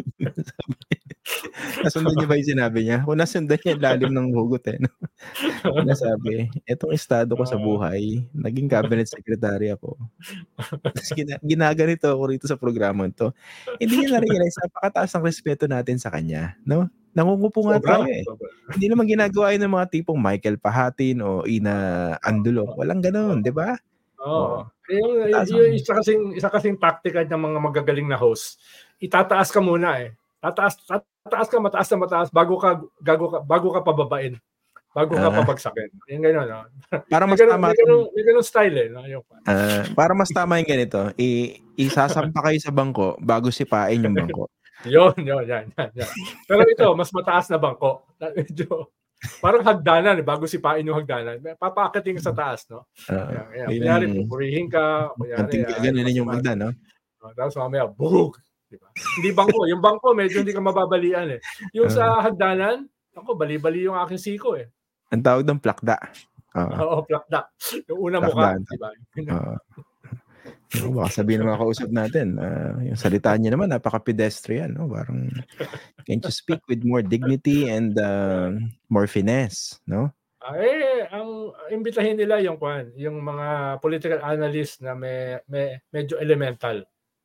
nasundan niyo ba yung sinabi niya? Kung nasundan niya, lalim ng hugot eh. No? Nasabi, etong estado ko sa buhay, naging cabinet secretary ako. Tapos gina- ginaganito ako rito sa programa to. Hindi niya na-realize, napakataas ng respeto natin sa kanya. No? Nangungupo nga tayo eh. Hindi naman ginagawa yun ng mga tipong Michael Pahatin o Ina Andulo. Walang ganoon, di ba? Oo. Oh. Yung, yung isa kasing, isa kasing tactic ng mga magagaling na host, itataas ka muna eh. Tataas, tataas ka, mataas na mataas bago ka, gago ka, bago ka pababain. Bago ka uh, pabagsakin. Yung gano'n, no? Para mas may tama. May gano'n, may gano'n style eh. No? Yung, uh, para mas tama yung ganito, i- isasampa kayo sa bangko bago sipain yung bangko. Yon, yon, yan, yan, yan. Pero ito, mas mataas na bangko. Medyo, parang hagdanan, eh, bago sipain yung hagdanan. Papakating sa taas, no? Uh, yan, yan. Kunyari, pupurihin ka. Kunyari, uh, ganun yung hagdan, no? Uh, tapos mamaya, bug! Diba? Hindi bangko. Yung bangko, medyo hindi ka mababalian eh. Yung uh, sa hagdanan, ako, bali-bali yung aking siko eh. Ang tawag ng plakda. Uh, Oo, plakda. Yung una mukha, diba? Uh, no, baka sabihin ng mga kausap natin, uh, yung salita niya naman, napaka-pedestrian. No? Parang, can't you speak with more dignity and uh, more finesse? No? Eh, ang imbitahin nila yung kwan, yung mga political analyst na may, may medyo elemental.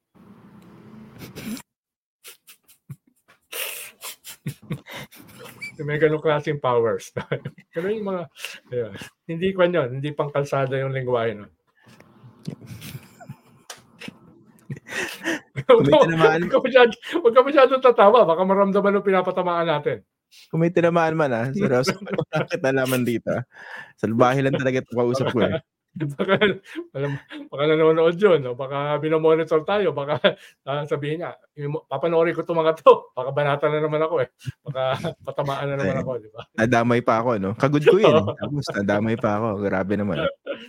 May ganong klaseng powers. Ganun yung mga, yun. Hindi kwan yun, hindi pang kalsada yung lingwahe nun. Huwag ka masyado, huwag ka masyado tatawa, baka maramdaman ng pinapatamaan natin. Kung may tinamaan man ah, seryoso, bakit nalaman dito? Salbahe lang talaga ito kausap ko eh. Baka alam baka nanonood yun o baka mino-monitor tayo, baka, ah, sabihin niya, imo papanoorin ko 'tong mga 'to, baka banatan na naman ako, eh. Baka patamaan na naman Ayan. ako, 'di ba? Nadamay pa ako 'no, kagod ko yun, eh, tapos nadamay pa ako, grabe naman.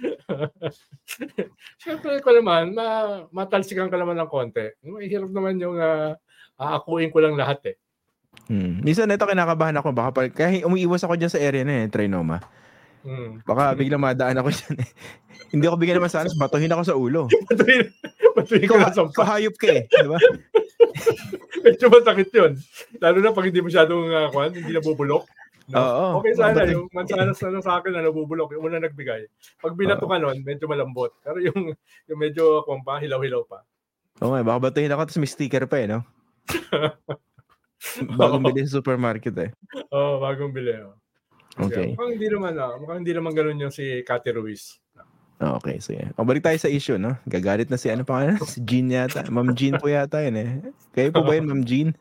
Siyempre ko naman ma matalsikan ka naman ng konti. Mahirap naman yung, ah, aakuin ko lang lahat, eh. Hmm, minsan ito kinakabahan ako baka pag kaya umiiwas ako diyan sa area na, eh, Trinoma. Hmm. Baka biglang madaan ako diyan, eh. Hindi ako bigyan ng mansanas, batuhin ako sa ulo. Batuhin batuhin Ikaw ka ha ng sampa. ikaw hayop ka, eh, 'di ba? Medyo masakit yun. Lalo na 'pag hindi masyadong, ah, kuwan, hindi nabubulok, 'no? Oo, Okey sana babatuhin yung mansanas na lang sa'kin na nabubulok, yung unang nagbigay. 'Pag binato Oo. ka nun medyo malambot, pero yung yung medyo kuwan pa, hilaw-hilaw pa. Oo nga, baka batuhin ako ta's may sticker pa, eh, 'no? Bagong Oo. bili sa supermarket, eh. Oo, bagong bili, oh. Okey. Mukhang hindi naman, ah, mukhang hindi naman gano'n yung si Cathy Ruiz. Okey, sige. O balik tayo sa issue 'no, gagalit na si ano pangalan nun, si Jean yata, Ma'am Jean po yata yun, eh. Kayo po ba yun, Ma'am Jean?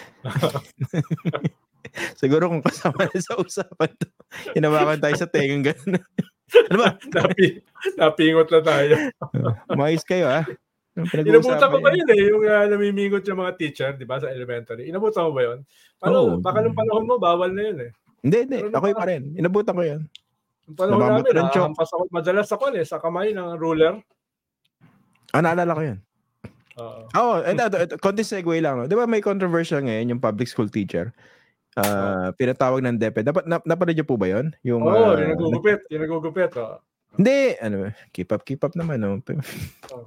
Siguro kung kasama na sa usapan 'to, hinawakan tayo sa tengang gano'n. Ano ba? Napi napingot na tayo. Umayos kayo, ah. Anong Inabutan ko pinag-uusapan pa niyo? yun, eh, yung, ah, namimigot yung mga teacher, 'di ba, sa elementary. Inabutan mo ba yun? Oo. Paano baka nung panahon mo bawal na yun, eh. Hindi, hindi. Pero nung Ako'y pa pa rin. Inabutan ko yun. Nung panahon Namamot namin ng chalk. nahahampas ako madalas sa kuwan, eh, sa kamay ng ruler. Ah, naalala ko yun. Oo. Oo, eto eto eto konting segue lang 'no. 'Di ba may controversial ngayon yung public school teacher, Oh. ah, pinatawag ng DepEd. Dapat na napanood niyo po ba yun? Yung, Oo, ah, yung nag nagugupit, yung nagugupit, oo. Hindi, ano, keep up, keep up naman 'no. Oh.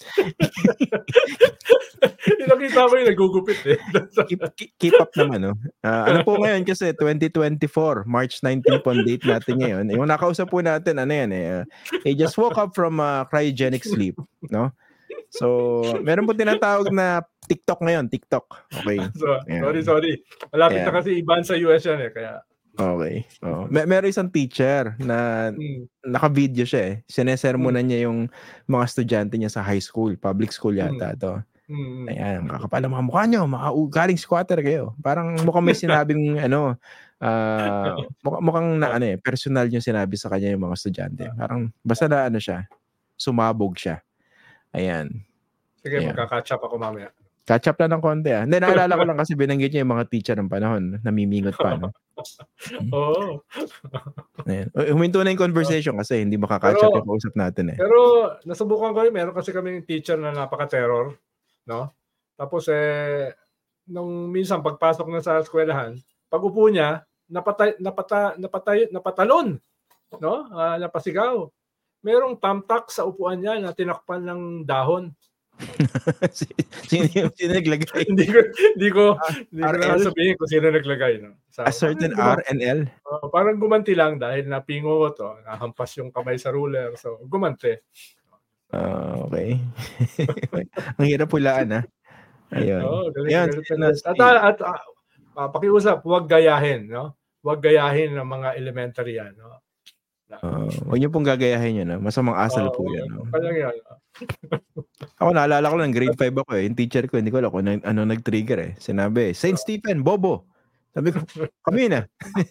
Yung nakita ko yung nagugupit, eh. Keep keep keep up naman 'no. Ah, ano po ngayon kasi twenty twenty-four, March nineteen po ang date natin ngayon. Yung nakausap po natin ano yan, eh, ah, he just woke up from, ah, cryogenic sleep 'no. So, meron pong tinatawag na TikTok ngayon, TikTok, okey. So, Ayan. sorry, sorry. Malapit na Ayan. kasi i-ban sa U S yan, eh, kaya Okey, oo. Me merong isang teacher na Hmm. naka-video siya, eh. Hmm. Sinesermonan niya yung mga estudyante niya sa high school, public school yata Hmm. 'to. Mm. Ayan, "Kakapal ang mga mukha niyo, mga u galing squatter kayo." Parang mukhang may sinabing ano, ah, mukha mukhang na Oh. ano, eh, personal yung sinabi sa kanya yung mga estudyante. Ah. Parang basta na ano siya, sumabog siya. Ayan. Sige, Ayan. magka-catch up ako mamaya. Catch up lang ng konti, ah. Hindi, naalala ko lang kasi binanggit niya yung mga teacher nung panahon, namimingot pa 'no. Hmm. Oo. Ayan. Uy, huminto na yung conversation kasi hindi maka-catch up Pero yung kausap natin, eh. pero nasubukan ko yun, meron kasi kaming teacher na napaka-terror, 'no. Tapos, eh, nung minsan pagpasok na sa eskwelahan, pag-upo niya napatay napata napatay napatalon, 'no, ah, napasigaw. Merong thumbtack sa upuan niya na tinakpan ng dahon. Si sino yung sino naglagay? Hindi ko hindi ko Ah, hindi ko na R L? sasabihin kung sino naglagay 'no. Sa A certain R and L? Oo, parang gumanti lang dahil napingot o nahampas yung kamay sa ruler, so gumanti. Ah, okey. Ang hirap hulaan, ah. Ayun. Oo, galit na Ayan, galit sige na na galit. At, sige. ah, at, ah, ah, pakiusap, huwag gayahin 'no. Huwag gayahin ng mga elementary yan 'no. Oo, huwag niyo pong gagayahin yun, ah, masamang asal po Oo, yan, oh. kaya yan. Ako naalala ko lang grade five ako, eh, yung teacher ko hindi ko alam kung ano ano nag-trigger, eh. Sinabi, "Saint Stephen, bobo." Sabi ko, "Kamo yun, ah."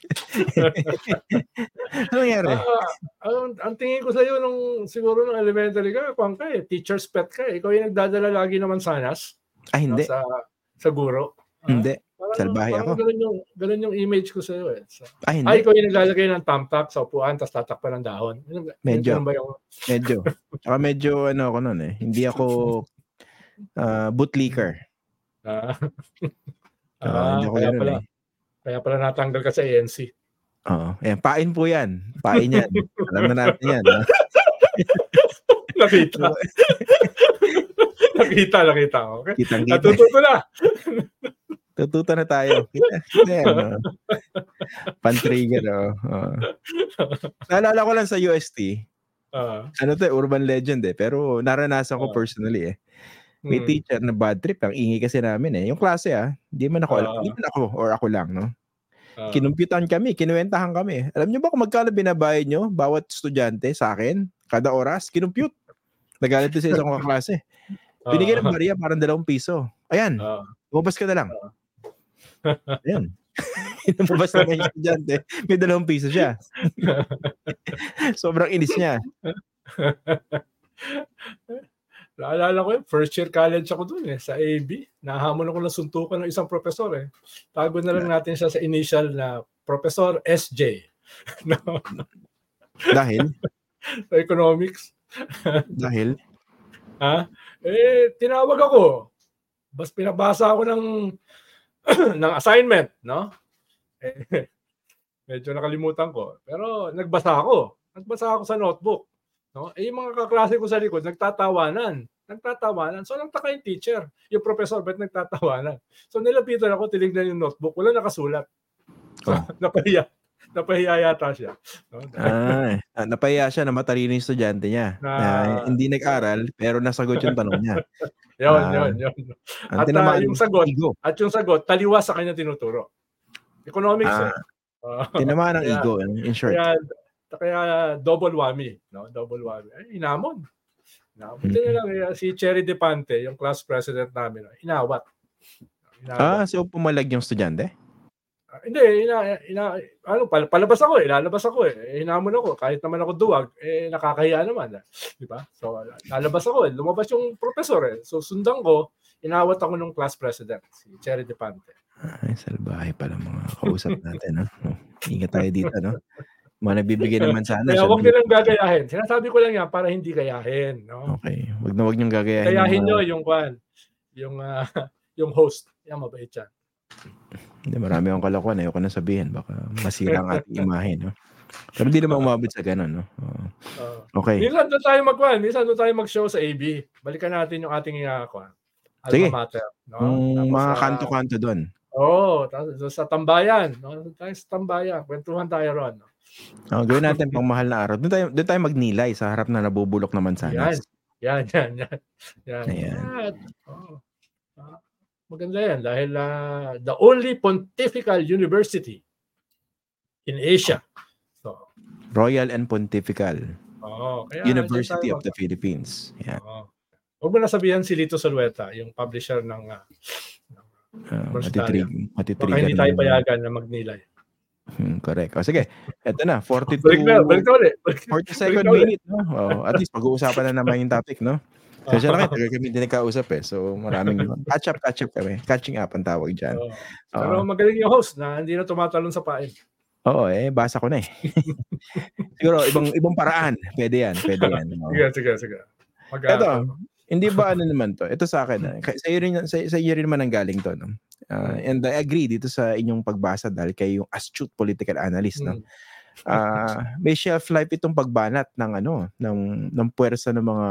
Anong nangyari? Ah, ang ang tingin ko sa'yo nung siguro nung elementary ka, kuwan ka, eh, teacher's pet ka, eh. Ikaw yung nagdadala lagi ng mansanas, Ay, 'no, hindi. sa sa guro. Ah, Hindi. parang Salbahe parang ako. gano'n yung gano'n yung image ko sa'yo, eh. So, Ay, ay, hindi. ikaw yung naglalagay ng thumbtack sa upuan ta's tatakpan ng dahon. Yung Medyo. gano'n ba yung Medyo. Tsaka medyo ano ako nun, eh, hindi ako, ah, bootlicker. Ah. Oo, Ah, hindi ako kaya gano'n, pala eh. kaya pala natanggal ka sa A N C. Oo, ayan, pain po yan. Pain yan. Alam na natin yan, ah. Nakita. Nakita, nakita, okey. Kitang-kita. Natututo na. Tututo na tayo. Kita kita yan, oh. Pan-trigger, oh, oo. Naalala ko lang sa U S T, Oo. ano 'to, eh, urban legend, eh, pero naranasan ko Oo. personally, eh. May Hmm. teacher na bad trip, ang ingay kasi namin, eh. Yung klase, ah, hindi man ako alam hindi Oo. man ako or ako lang 'no. Oo. Kinumpyutan kami, kinuwentahan kami. Alam niyo ba kung magkano binabayad niyo bawat estudyante sa'kin kada oras? Kinumpyut. Nagalit do'n sa isang kaklase. Binigyan ng Oo. barya parang dalawang piso. "Ayan, Oo. lumabas ka na lang." Oo. Ayun. Lumabas naman yung estudyante, may dalawang piso siya. Sobrang inis niya. Naalala ko yun, first year college ako dun eh, sa A B. Nahamon ako ng suntukan ng isang professor eh. Tago na lang natin siya sa initial na Professor S J. No? Dahil? Sa economics. Dahil? Ha? Eh, tinawag ako. Bas pinabasa ako ng ng assignment, no? Eh, medyo nakalimutan ko. Pero nagbasa ako. Nagbasa ako sa notebook. No? Eh, yung mga kaklase ko sa likod, nagtatawanan. Nagtatawanan. So, nagtaka yung teacher. Yung professor, ba't nagtatawanan? So, nilapitan ako, tinignan yung notebook. Wala nakasulat. So, oh. napahiya. Napahiya yata siya. No? Ah, napahiya siya na matalino yung estudyante niya. Na, na hindi nag-aral, pero nasagot yung tanong niya. Yun, uh, yun, yun. At uh, yung sagot, ego. at yung sagot, taliwas sa kanya tinuturo. Economics, ah, eh. Uh, tinamaan ng ego, in short. Kaya, kaya double whammy, no? Double whammy. Ay, inamon. Inamon. Mm-hmm. Ito lang, si Cherry Depante, yung class president namin, inawat. inawat. Ah, so pumalag yung estudyante? Uh, hindi, ina, ina, ano, pal, palabas ako eh, lalabas ako eh. Hinamon ako, kahit naman ako duwag, eh, nakakahiya naman. Eh. Di ba? So, lalabas ako eh. Lumabas yung professor eh. So, sundan ko, inawat ako ng class president, si Cherry Depante. Ay, salbahe pala mga kausap natin, no? Ingat tayo dito, no? Mga nagbibigay naman sana. Kaya huwag nilang gagayahin. Sinasabi ko lang yan para hindi gayahin, no? Okay. Huwag na huwag niyong gagayahin. Gayahin yung, nyo yung kwan, yung, uh, yung host. Yan, mabait yan. Hindi, marami akong kalakuan. Ayoko na sabihin. Baka masira ang ating imahe, no? Pero hindi naman umabot sa ganun, no? Uh, okay. Minsan doon tayo mag-kwan. Minsan doon tayo mag-show sa A B. Balikan natin yung ating uh, kwan. Sige. Alma mater. No? Um, mga uh, kanto-kanto doon. Oo. Oh, sa tambayan. No? Tayo sa tambayan. Kwentuhan tayo ron. No? Oh, gawin natin pang mahal na araw. Doon tayo, doon tayo magnilay sa harap na nabubulok na mansanas. Yan. Yan, yan, yan. yan. Ayan. Oh. Ah, maganda yan dahil uh, the only pontifical university in Asia. So, Royal and Pontifical oh, kaya University of the Philippines. Yan. Oh. Huwag mo na sabihan si Lito Solueta, yung publisher ng uh, uh, matitrig, matitrig, baka hindi tayo payagan na magnilay. Hmm, correct. O sige, eto na, forty-two, balik na, balik na ulit. forty-second minute, no? Oh, at least pag-uusapan na naman yung topic, no? Kasi siya na kayo, kami din nakausap eh. So maraming catch up, catch up kami. Catching up ang tawag dyan. Oh. Pero uh, magaling yung host na hindi na tumatalon sa pain. Oo eh, basa ko na eh. Siguro, ibang ibang paraan. Pwede yan, pwede yan. No? Sige, sige, sige. Mag- Ito, hindi ba ano naman to? Ito sa akin, sa iyo rin, sa, sa iyo rin naman ang galing to, no? Uh, and I agree dito sa inyong pagbasa dahil kayo yung astute political analyst, no? Uh, may shelf life itong pagbanat ng ano, ng ng puwersa ng mga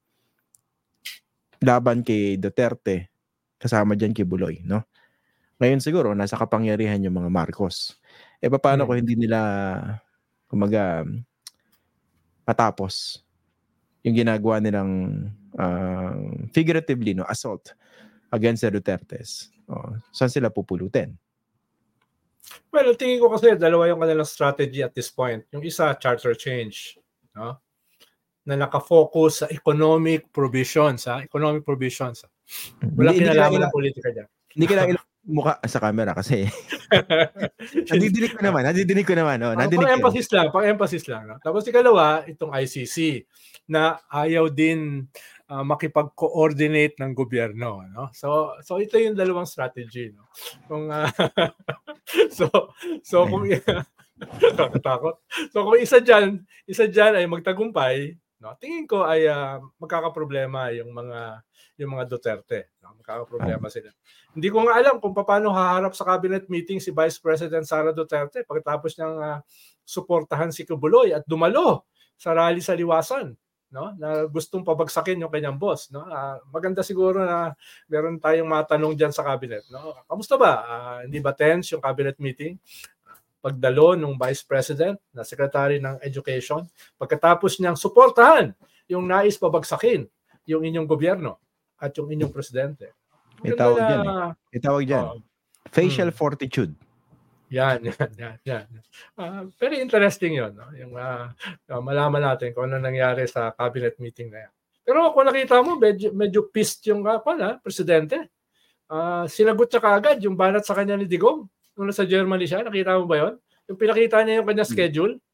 laban kay Duterte, kasama diyan kay Buloy, no? Ngayon siguro nasa kapangyarihan yung mga Marcos. Eh paano hmm. kung hindi nila kumaga matapos yung ginagawa nilang uh, figuratively, no, assault against the Dutertes? Oh, saan sila pupulutin? Well, tingin ko kasi dalawa yung kanilang strategy at this point. Yung isa, charter change, no? Na nakafocus sa economic provisions, ha? Economic provisions. Wala kinalaman ng politika dyan. Hindi kailangan mukha sa camera kasi nadidinig ko naman, nadidinig ko naman. Oh, nadidinig pang-emphasis lang, pang-emphasis lang. No? Tapos ikalawa, itong I C C na ayaw din uh, makipag-coordinate ng gobyerno, no? So so ito yung dalawang strategy, no. Kung uh, so so kung takot. So kung isa diyan, isa diyan ay magtagumpay, no. Tingin ko ay uh, magkakaproblema yung mga yung mga Duterte, no? Magkakaproblema sila. Hindi ko nga alam kung paano haharap sa cabinet meeting si Vice President Sara Duterte pagkatapos niyang uh, suportahan si Kibuloy at dumalo sa rally sa Liwasan, no? Na gustong pabagsakin yung kanyang boss, no? Uh, maganda siguro na meron tayong matanong diyan sa cabinet, no? Kamusta ba? Uh, hindi ba tense yung cabinet meeting? Pagdalo ng Vice President na Secretary ng Education pagkatapos niyang suportahan yung nais pabagsakin yung inyong gobyerno at yung inyong presidente. May tawag dyan eh. May tawag dyan. Oh. Facial hmm. fortitude. Yan, yan, yan. yan. Uh, very interesting yun. No? Yung uh, uh, malaman natin kung ano nangyari sa cabinet meeting na yan. Pero kung nakita mo, medyo, medyo pissed yung uh, pala, presidente. Uh, sinagot siya kaagad yung banat sa kanya ni Digong. Nung nasa Germany siya, nakita mo ba yun? Yung pinakita niya yung kanyang schedule.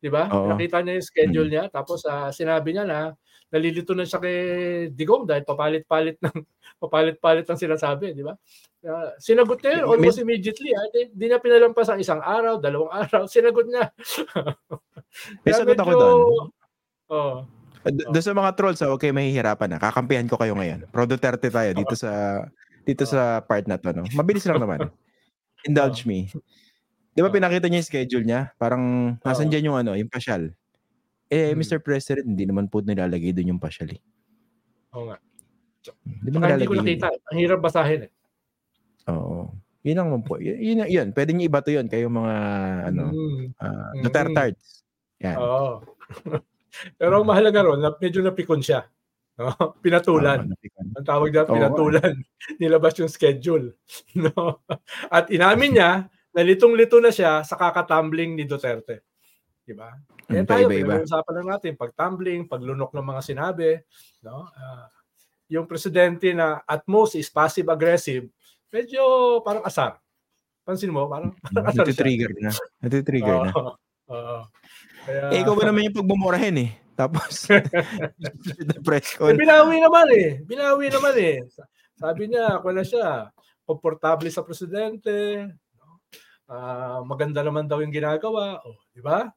'di ba? Oo. Nakita niya yung schedule Mm. niya tapos uh, sinabi niya na nalilito na siya kay Digong dahil papalit-palit ng papalit-palit ang sinasabi, 'di ba? Uh, sinagot niya yun almost immediately. Ah. Di, di niya pinalampas ang isang araw, dalawang araw, sinagot niya. May Kaya sagot ako medyo, doon. oh, D- doon sa mga trolls, ah, okay, mahihirapan na. Kakampihan ko kayo ngayon. Pro Duterte tayo dito sa dito sa part na to, no? Mabilis lang naman. Indulge me. Di ba pinakita niya yung schedule niya? Parang nasan dyan yung ano, yung pasyal. Eh, Hmm. Mister President, hindi naman po nilalagay doon yung pasyal eh. Oo nga. Di ba Saka hindi ko nilalagay yun nakita. eh? Ang hirap basahin eh. Oo. Yun lang po. Yun, yun, yun. Pwede niyo iba to yun. Kayo mga ano, Mm. uh, Mm. Dutertards. Yan. Oo. Pero ang mahalaga ron, na medyo napikon siya. No? Pinatulan. Oo, napikon. Ang tawag na Oo, pinatulan. Nilabas yung schedule. No? At inamin niya, na litong-lito na siya sa kakatumbling ni Duterte. Diba? Kaya Mm, tayo, paiba-iba. pinag-uusapan lang natin, pag-tumbling, paglunok ng mga sinabi, no? Uh, yung presidente na at most is passive-aggressive, medyo parang asar. Pansin mo, parang, parang asar siya. Natitrigger na. Natitrigger na. Oo. Oo. Kaya, Eh, ikaw ba naman yung pagbumurahin eh? Tapos, the press eh, con. binawi naman eh. Binawi naman eh. Sabi niya, ako na siya, komportable sa presidente, uh, maganda naman daw yung ginagawa. Oh, di ba?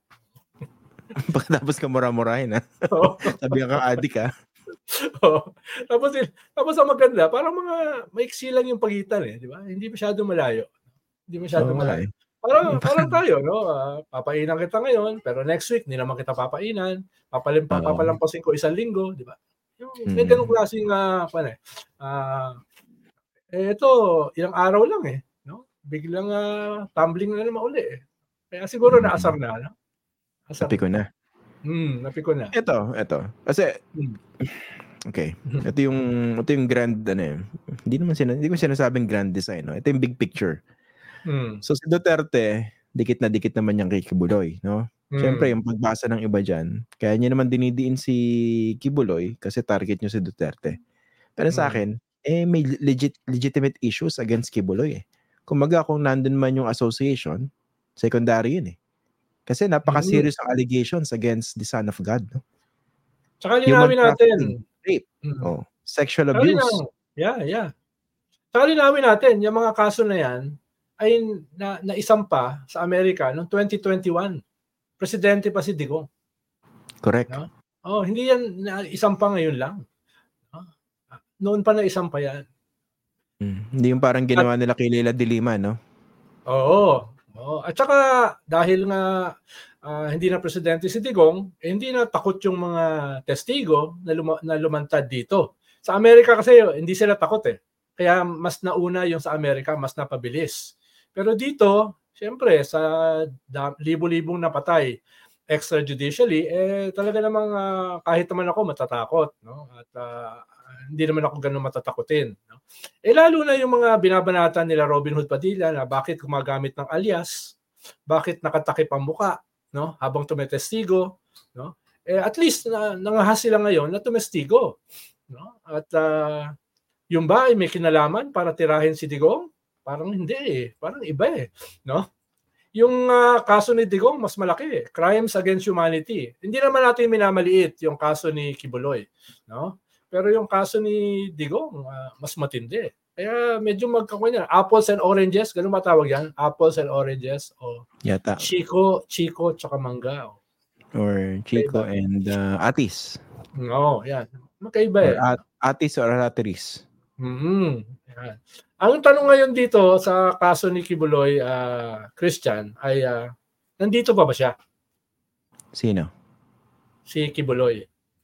Pagkatapos ka mura-murahin ha? Oh. Sabi ka adik ha? Oh. Tapos, tapos ang maganda, parang mga maiksi lang yung pagitan eh. Di ba? Hindi masyado malayo. Hindi masyado Oo, malayo. eh. Parang, parang tayo, no? Uh, papainan kita ngayon, pero next week, hindi naman kita papainan. Papalimpa, Oo. papalampasin ko isang linggo, di ba? Yung, Mm. may ganung klaseng, uh, paano eh, uh, eh, ito, ilang araw lang eh, no? Biglang uh, tumbling na naman uli eh. Kaya siguro Mm. naasar na, no? Asar Napiko na. Hmm, napiko na. Ito, ito. Kasi, Hmm. okay. Ito yung, ito yung grand, ano eh. Hindi naman sina, hindi ko sinasabing grand design, no? Ito yung big picture. Hmm. So si Duterte, dikit na dikit naman niyang kay Kibuloy, no? Hmm. Siyempre, yung pagbasa ng iba dyan, kaya niya naman dinidiin si Kibuloy kasi target niyo si Duterte. Pero sa Hmm. akin, eh may legit, legitimate issues against Kibuloy eh. Kumaga kung nandun man yung association, secondary yun eh. Kasi napaka-serious ang allegations against the Son of God, no? Tsaka Human linawin trafficking, natin. rape, Hmm. oh, sexual Tsaka abuse. linaw- Yeah, yeah. Tsaka linawin natin, yung mga kaso na yan, ay na, naisampa sa Amerika noong twenty twenty-one. Presidente pa si Digong. Correct. No? Oh, hindi yan na isampa ngayon lang. No? Noon pa na isampa yan. Hmm. Hindi yung parang ginawa nila kay Leila de Lima, no? Oo. Oo. At saka dahil nga uh, hindi na presidente si Digong, eh, hindi na takot yung mga testigo na, luma- na lumantad dito. Sa Amerika kasi hindi sila takot eh. Kaya mas nauna yung sa Amerika, mas napabilis. Pero dito, siyempre, sa da- libo-libong napatay extrajudicially, eh talaga namang uh, kahit naman ako matatakot. No? At uh, hindi naman ako ganun matatakotin. No? Eh lalo na yung mga binabanatan nila Robin Hood Padilla na bakit gumagamit ng alias, bakit nakatakip ang muka, no? Habang tumetestigo. No? Eh at least na, nangahas sila ngayon na tumestigo. No? At uh, yung ba ay may kinalaman para tirahin si Digong? Parang hindi eh. Parang iba eh. No? Yung uh, kaso ni Digong, mas malaki eh. Crimes against humanity. Hindi naman natin minamaliit yung kaso ni Kibuloy. No? Pero yung kaso ni Digong, uh, mas matindi. Kaya medyo magkakunya. Apples and oranges, ganun ba tawag yan? Apples and oranges. O Yata. Chico, Chico, tsaka mangga. O. Or Chico Kaiba. and uh, Atis. No, yan. Magkaiba Or eh. at, Atis or Ateris. Mm-hmm. Yan. Ang tanong ngayon dito sa kaso ni Kibuloy, uh, Christian, ay uh, nandito pa ba siya? Sino? Si Kibuloy.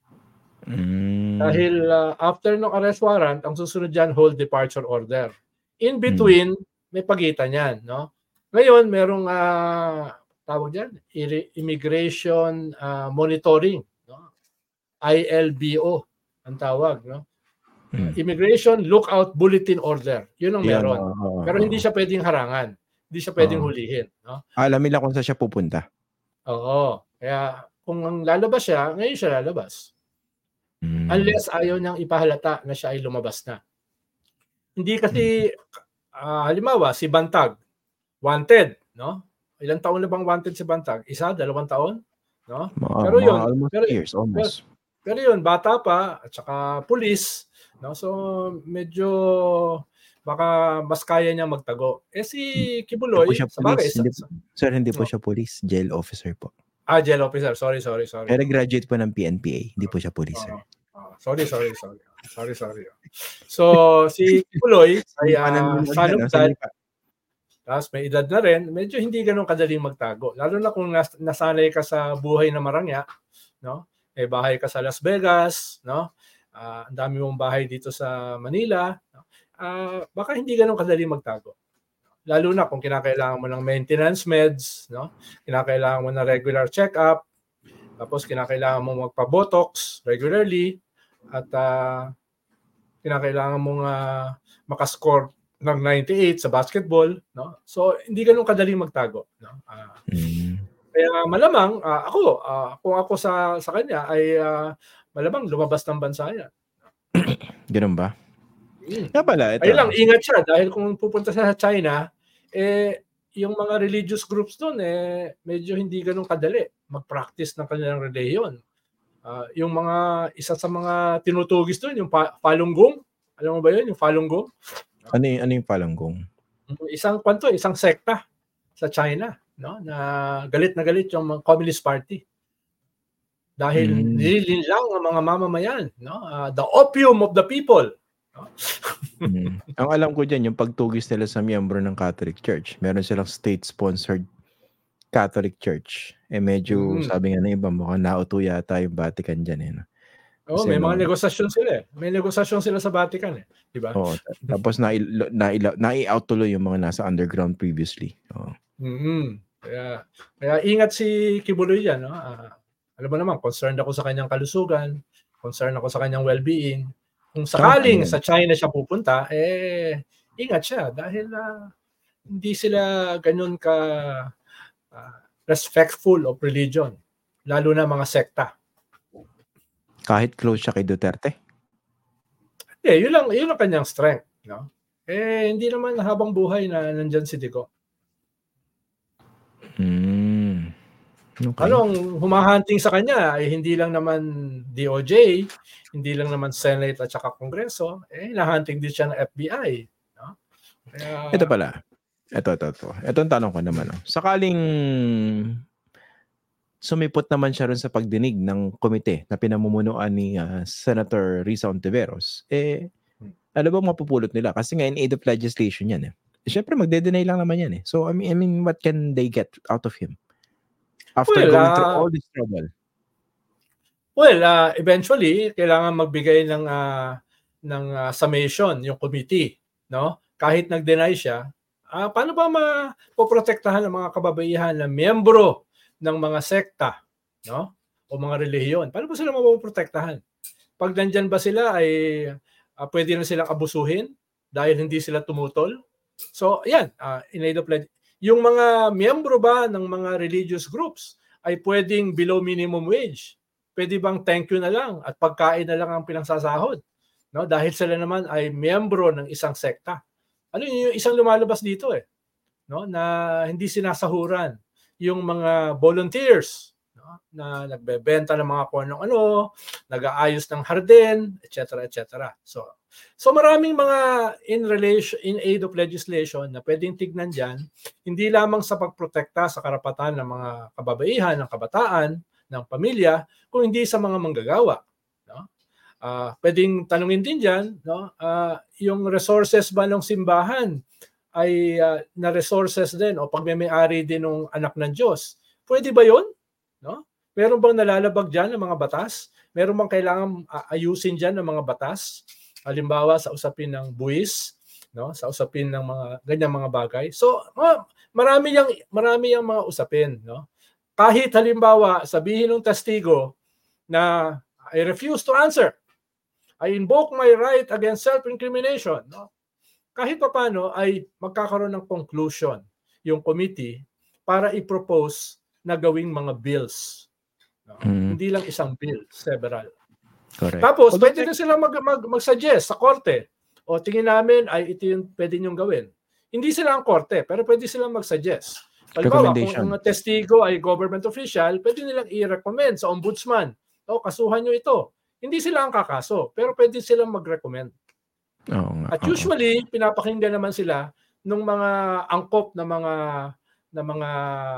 Mm. Dahil uh, after ng arrest warrant, ang susunod dyan, hold departure order. In between, mm. may pagitan yan. No? Ngayon, merong uh, tawag dyan, Immigration uh, Monitoring. No? I L B O ang tawag. No? Hmm. Immigration Lookout Bulletin Order. Yun ang meron. Yeah, oh, oh, pero hindi siya pwedeng harangan. Hindi siya pwedeng oh. hulihin. No? Alamin lang kung saan siya pupunta. Oo. Kaya kung ang lalabas siya, ngayon siya lalabas. Hmm. Unless ayaw niyang ipahalata na siya ay lumabas na. Hindi kasi, hmm. uh, halimbawa, si Bantag, wanted. No? Ilang taon na bang wanted si Bantag? Isa, dalawang taon? no? Mga, Pero mga yun, almost pero, years, almost. Pero, pero yun, bata pa at saka pulis, no? So medyo baka mas kaya niya magtago. Eh si Kibuloy, siya sa bagay, police. sa, Hindi, sa, sir, hindi po no. siya police. Jail officer po. Ah, jail officer. Sorry, sorry, sorry. Pero graduate po ng P N P A. Hindi po siya police, sir. Oh, oh, sorry, sorry, sorry. Sorry, sorry. So, si Kibuloy ay uh, son of dad. Tapos may edad na rin. Medyo hindi ganun kadaling magtago. Lalo na kung nas- nasanay ka sa buhay na marangya, no? May bahay ka sa Las Vegas, no? Uh, ang dami mong bahay dito sa Manila. No? Uh, baka hindi ganun kadaling magtago. Lalo na kung kinakailangan mo ng maintenance meds, no? Kinakailangan mo ng regular check-up, tapos kinakailangan mo magpa-botox regularly, at uh, kinakailangan mong uh, makascore ng ninety-eight sa basketball, no? So hindi ganoon kadaling magtago, no? Uh, mm. Kaya malamang uh, ako uh, kung ako sa sa kanya ay uh, malamang lumabas ng bansa yan. Ganoon ba? Hmm. Nga pala, ito. Ay lang, ingat siya dahil kung pupunta siya sa China, eh yung mga religious groups doon eh medyo hindi ganoon kadali mag-practice ng kanilang relihiyon. Uh, yung mga isa sa mga tinutugis doon, yung pa- Falun Gong. Alam mo ba yun, yung Falun Gong? Ano yung, ano yung Falun Gong? Isang kwanto, isang sekta sa China, no? Na galit na galit yung Communist Party. Dahil mm. nililinlang ang mga mamamayan, no? Uh, the opium of the people. No? mm. Ang alam ko diyan yung pagtugis nila sa miyembro ng Catholic Church. Meron silang state-sponsored Catholic Church. Eh medyo mm. sabi nga ng iba mukhang nauto yata yung Vatican diyan eh. No? Oh, may mga, mga negosasyon sila eh. May negosasyon sila sa Vatican eh, di ba? Oo, tapos na na na-out tuloy yung mga nasa underground previously. Oo. Mm-hmm. Kaya kaya ingat si Kibuloy diyan, no? Uh, alam mo naman, concerned ako sa kanyang kalusugan, concerned ako sa kanyang well-being. Kung sakaling oh, sa China siya pupunta, eh ingat siya dahil uh, hindi sila ganoon ka uh, respectful of religion, lalo na mga sekta. Kahit close siya kay Duterte? Eh, yun lang, yun ang kanyang strength, no? Eh, hindi naman habang buhay na nandyan si Dico. Hmm. Okay. Ano ang humahunting sa kanya ay eh, hindi lang naman D O J, hindi lang naman Senate at saka Kongreso, eh hinahunting din siya ng F B I, no? Kaya... Ito pala. Ito, ito, ito. Ito ang tanong ko naman. No? Sakaling sumipot naman siya rin sa pagdinig ng komite na pinamumunuan ni uh, Senator Risa Ontiveros, eh, ano bang mapupulot nila? Kasi nga in aid of legislation yan eh. Siyempre, magde-deny lang naman yan eh. So, I mean, I mean, what can they get out of him? After well, going through uh, all this trouble? Well, uh, eventually, kailangan magbigay ng, uh, ng uh, summation yung committee, no? Kahit nag-deny siya, uh, paano ba mapoprotektahan ng mga kababaihan na miyembro ng mga sekta, no? O mga relihiyon? Paano ba sila mapoprotektahan? Pag nandyan ba sila ay uh, pwede na silang abusuhin dahil hindi sila tumutol? So, yan, uh, in aid of leg- yung mga miyembro ba ng mga religious groups ay pwedeng below minimum wage? Pwede bang thank you na lang at pagkain na lang ang pinangsasahod? No? Dahil sila naman ay miyembro ng isang sekta. Ano yung isang lumalabas dito eh? No? Na hindi sinasahuran yung mga volunteers, no? Na nagbebenta ng mga kung ano, nag-aayos ng hardin, et cetera, et cetera. So, so maraming mga in relation, in aid of legislation na pwedeng tignan diyan, hindi lamang sa pagprotekta sa karapatan ng mga kababaihan, ng kabataan, ng pamilya, kung hindi sa mga manggagawa, no? Uh, pwedeng tanungin din diyan, no? Uh, yung resources ba ng simbahan ay uh, na resources din o pagmamay-ari din ng anak ng Diyos. Pwede ba 'yon? No? Meron bang nalalabag diyan ng mga batas? Meron bang kailangan uh, ayusin diyan ng mga batas? Halimbawa sa usapin ng buwis, no? Sa usapin ng mga ganyang mga bagay. So, uh, marami yang marami yang mga usapin, no? Kahit halimbawa sabihin ng testigo na I refuse to answer. I invoke my right against self-incrimination, no? Kahit pa paano ay magkakaroon ng conclusion yung committee para i-propose na gawing mga bills. No? Mm. Hindi lang isang bill, several. Correct. Tapos, pwede na sila mag, mag, mag-suggest sa korte. O tingin namin ay ito yung pwede nyong gawin. Hindi sila ang korte, pero pwede sila mag-suggest. Halimbawa, kung ang testigo ay government official, pwede nilang i-recommend sa ombudsman, o kasuhan nyo ito. Hindi sila ang kakaso, pero pwede silang mag-recommend. Oo nga, At oo. usually, pinapakinggan naman sila ng mga angkop na mga na mga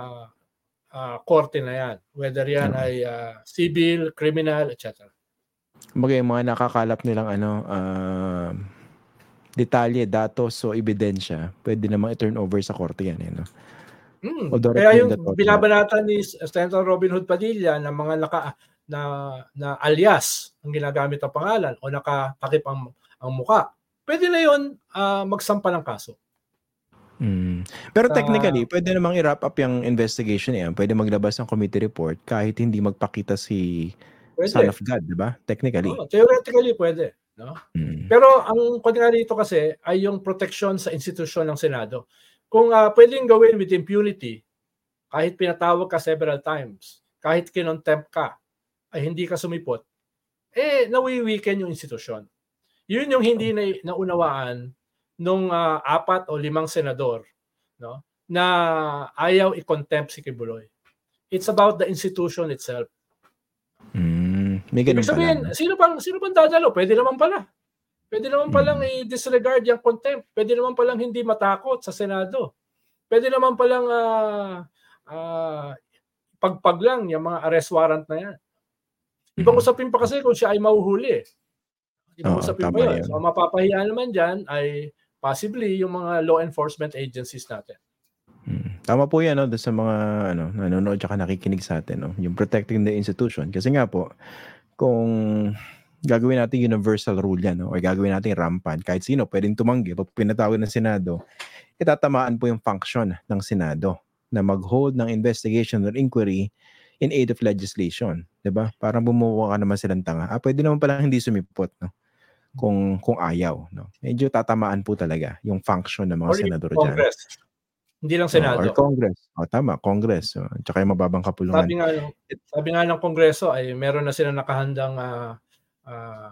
uh, korte na yan. Whether yan Oo. ay uh, civil, criminal, et cetera. Bagay mga nakakalap nilang ano, uh, detalye, datos o ebidensya, pwede namang i-turn over sa korte yan. Eh, no? Hmm. Kaya yung binabanatan ni Senator Robin Hood Padilla ng mga naka na na alias ang ginagamit ng pangalan o nakatakip ang ang muka, pwede na yun uh, magsampa ng kaso. Mm. Pero Sa- technically, pwede namang i-wrap up yung investigation yan. Pwede maglabas ng committee report kahit hindi magpakita si Pwede. Son of God, di ba? Technically. Oh, theoretically pwede, no? Mm. Pero ang kanya dito kasi ay yung protection sa institusyon ng Senado. Kung uh, pwedeng gawin with impunity, kahit pinatawag ka several times, kahit kinontempt ka, ay hindi ka sumipot, eh nawi-weaken yung institusyon. Yun yung hindi na naunawaan nung uh, apat o limang senador, no, na ayaw i-contempt si Kibuloy. It's about the institution itself. Mm. May ganun Ibig sabihin, pala. sino pang sino pang dadalo? Pwede naman pala. Pwede naman palang Mm. i-disregard yung contempt. Pwede naman palang hindi matakot sa Senado. Pwede naman palang uh, uh, pagpag lang yung mga arrest warrant na yan. Ibang Mm. usapin pa kasi kung siya ay mahuhuli. Ibang Oo, usapin pa tama yun. yan. So, ang mapapahiya naman dyan ay possibly yung mga law enforcement agencies natin. Mm. Tama po yan, no, doon sa mga ano, nanonood at nakikinig sa atin, no, yung protecting the institution. Kasi nga po, kung gagawin natin universal rule yan, no, o gagawin natin rampant, kahit sino pwedeng tumanggi, pag pinatawag ng Senado, itatamaan po yung function ng Senado na mag-hold ng investigation or inquiry in aid of legislation. Diba? Parang bumubuka ka naman silang tanga. Ah, pwede naman palang hindi sumipot, no? Kung kung ayaw, no. Medyo tatamaan po talaga yung function ng mga Or senador diyan. Congress. Hindi lang Oh, Senado. or Congress. Oh, tama, Congress. Oh, tsaka yung mababang kapulungan. Sabi nga ng sabi nga ng Kongreso ay meron na silang nakahandang uh, uh,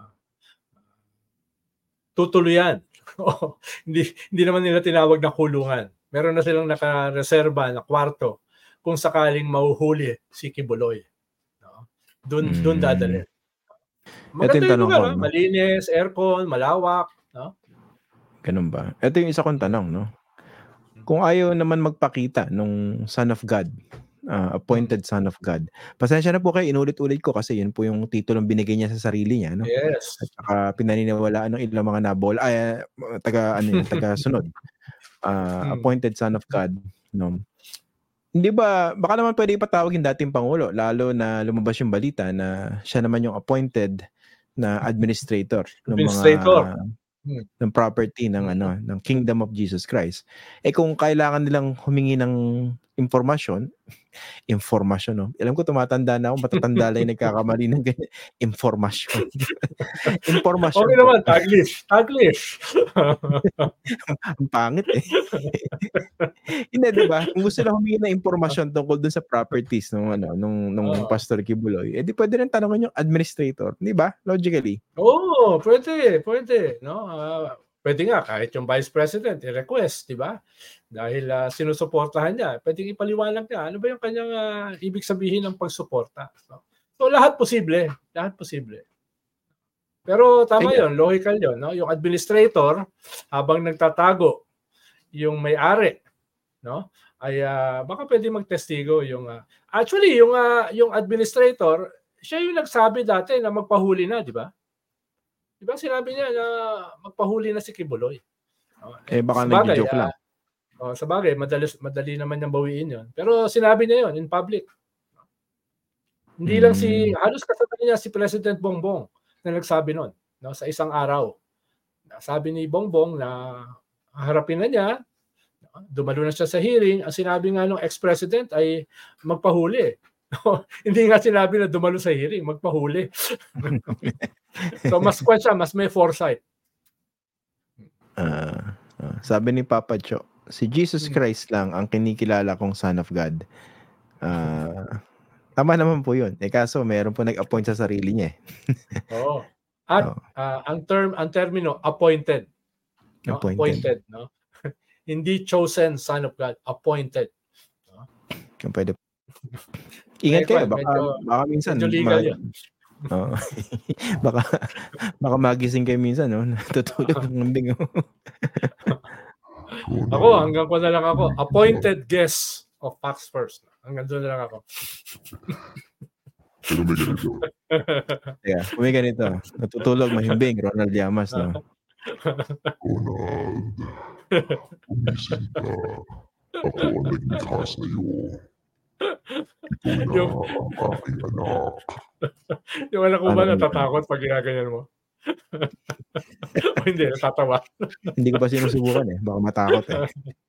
tutuluyan. hindi hindi naman nila tinawag na kulungan. Meron na silang nakareserba na kwarto kung sakaling mahuhuli si Kibuloy. No? Doon Mm. doon dadalhin. Maganda yung lugar, no? Malinis, aircon, malawak, no? Ganun ba? Ito yung isa kong tanong, no? Kung ayaw naman magpakita nung Son of God, uh, appointed Son of God, pasensya na po kayo, inulit-ulit ko kasi yun po yung titulong binigay niya sa sarili niya, no? Yes. At saka pinaniniwalaan ng ilang mga nabol, ay, taga, ano yun, taga sunod. Uh, appointed Son of God, no? Hindi ba, baka naman pwede ipatawag yung dating Pangulo, lalo na lumabas yung balita na siya naman yung appointed na administrator, administrator. ng mga hmm. ng property ng hmm. ano ng Kingdom of Jesus Christ. Eh kung kailangan nilang humingi ng impormasyon, informasyon, no? Alam ko tumatanda na ako, matatanda lang yung nagkakamali ng ganyan. Informasyon. Informasyon. Okay naman, Taglish. Taglish. Ang pangit eh. Hindi, di ba? Kung gusto lang humingi ng informasyon tungkol dun sa properties nung ano, nung nung oh. Pastor Kibuloy, eh di pwede rin tanongin yung administrator, di ba? Logically. Oo, oh, pwede, pwede, no? Uh, pwede nga kahit yung Vice President i-request, di ba? Dahil uh, sinusuportahan niya, pwedeng ipaliwanag niya ano ba yung kanyang uh, ibig sabihin ng pagsuporta. So, so lahat posible, lahat posible. Pero tama Ay, 'yon, logical 'yon, no? Yung administrator habang nagtatago yung may-ari, no? Ay uh, baka pwede magtestigo yung uh, actually yung uh, yung administrator, siya yung nagsabi dati na magpahuli na, di ba? Di ba sinabi niya na magpahuli na si Kibuloy? No? Eh baka nag-joke uh, lang. Oh, sa bagay, madali, madali naman niyang bawiin 'yon. Pero sinabi niya 'yon in public. Hindi hmm. lang si halos kasama niya si President Bongbong na nagsabi noon, no, sa isang araw. Sabi ni Bongbong na harapin na niya, dumalo na siya sa hearing, ang sinabi nga ng ex-president ay magpahuli. Hindi nga sinabi na dumalo sa hearing, magpahuli. So mas kwan siya, mas may foresight. Uh, uh, sabi ni Papa Cho, si Jesus Christ lang ang kinikilala kong Son of God. Uh, tama naman po yun. Eh kaso meron po nag-appoint sa sarili niya eh. Oo. At oh. uh, ang term, ang termino, appointed. No? Appointed. Appointed, no? Hindi chosen Son of God, appointed. No? Kung pwede. Ingat kayo, baka, medyo, baka minsan, medyo legal ma- yan. Oo. baka, baka magising kayo minsan, no? Natutulog ng lambing. Ako, hanggang ko na lang ako. Appointed guest of Facts First. Hanggang doon na lang ako. Pero may ganito. Yeah, kung may ganito. Natutulog, mahimbing, Ronald Llamas, no? Ronald, umising ka. Ako ang naglikha sa'yo. Ito na Yung- ang aking anak. Yung anak ko ba Ano- natatakot pag ginaganyan mo? O hindi, natatawa. Hindi ko pa sinusubukan eh. Baka matakot eh.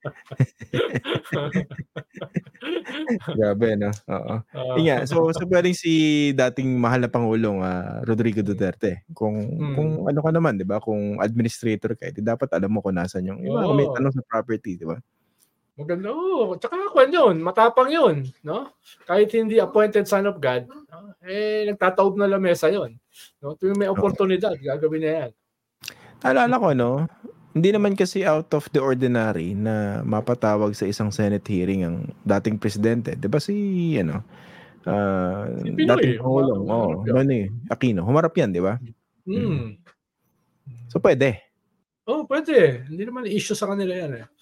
Grabe, no? Oo. Ah, Yun nga, so, so pwedeng si dating mahal na Pangulong ah, Rodrigo Duterte, kung Hmm. kung ano ka naman, 'di ba? Kung administrator ka, di dapat alam mo kung nasan yung yung mga may Oo. tanong sa property, 'di ba? Maganda. Oo. Tsaka kwan yun. Matapang yun. No? Kahit hindi appointed son of God, no? eh, nagtataob na lamesa yun. No? Tuwing may oportunidad, gagawin niya yan. Naalala ko, no? Hindi naman kasi out of the ordinary na mapatawag sa isang Senate hearing ang dating presidente. 'Di ba si ano? ah, Si Pinoy, dating Pangulong, huma- oh, humarap yan. Manny Aquino. Humarap yan, 'di ba? Hmm. So pwede. Oh, pwede. Hindi naman issue sa kanila yan eh.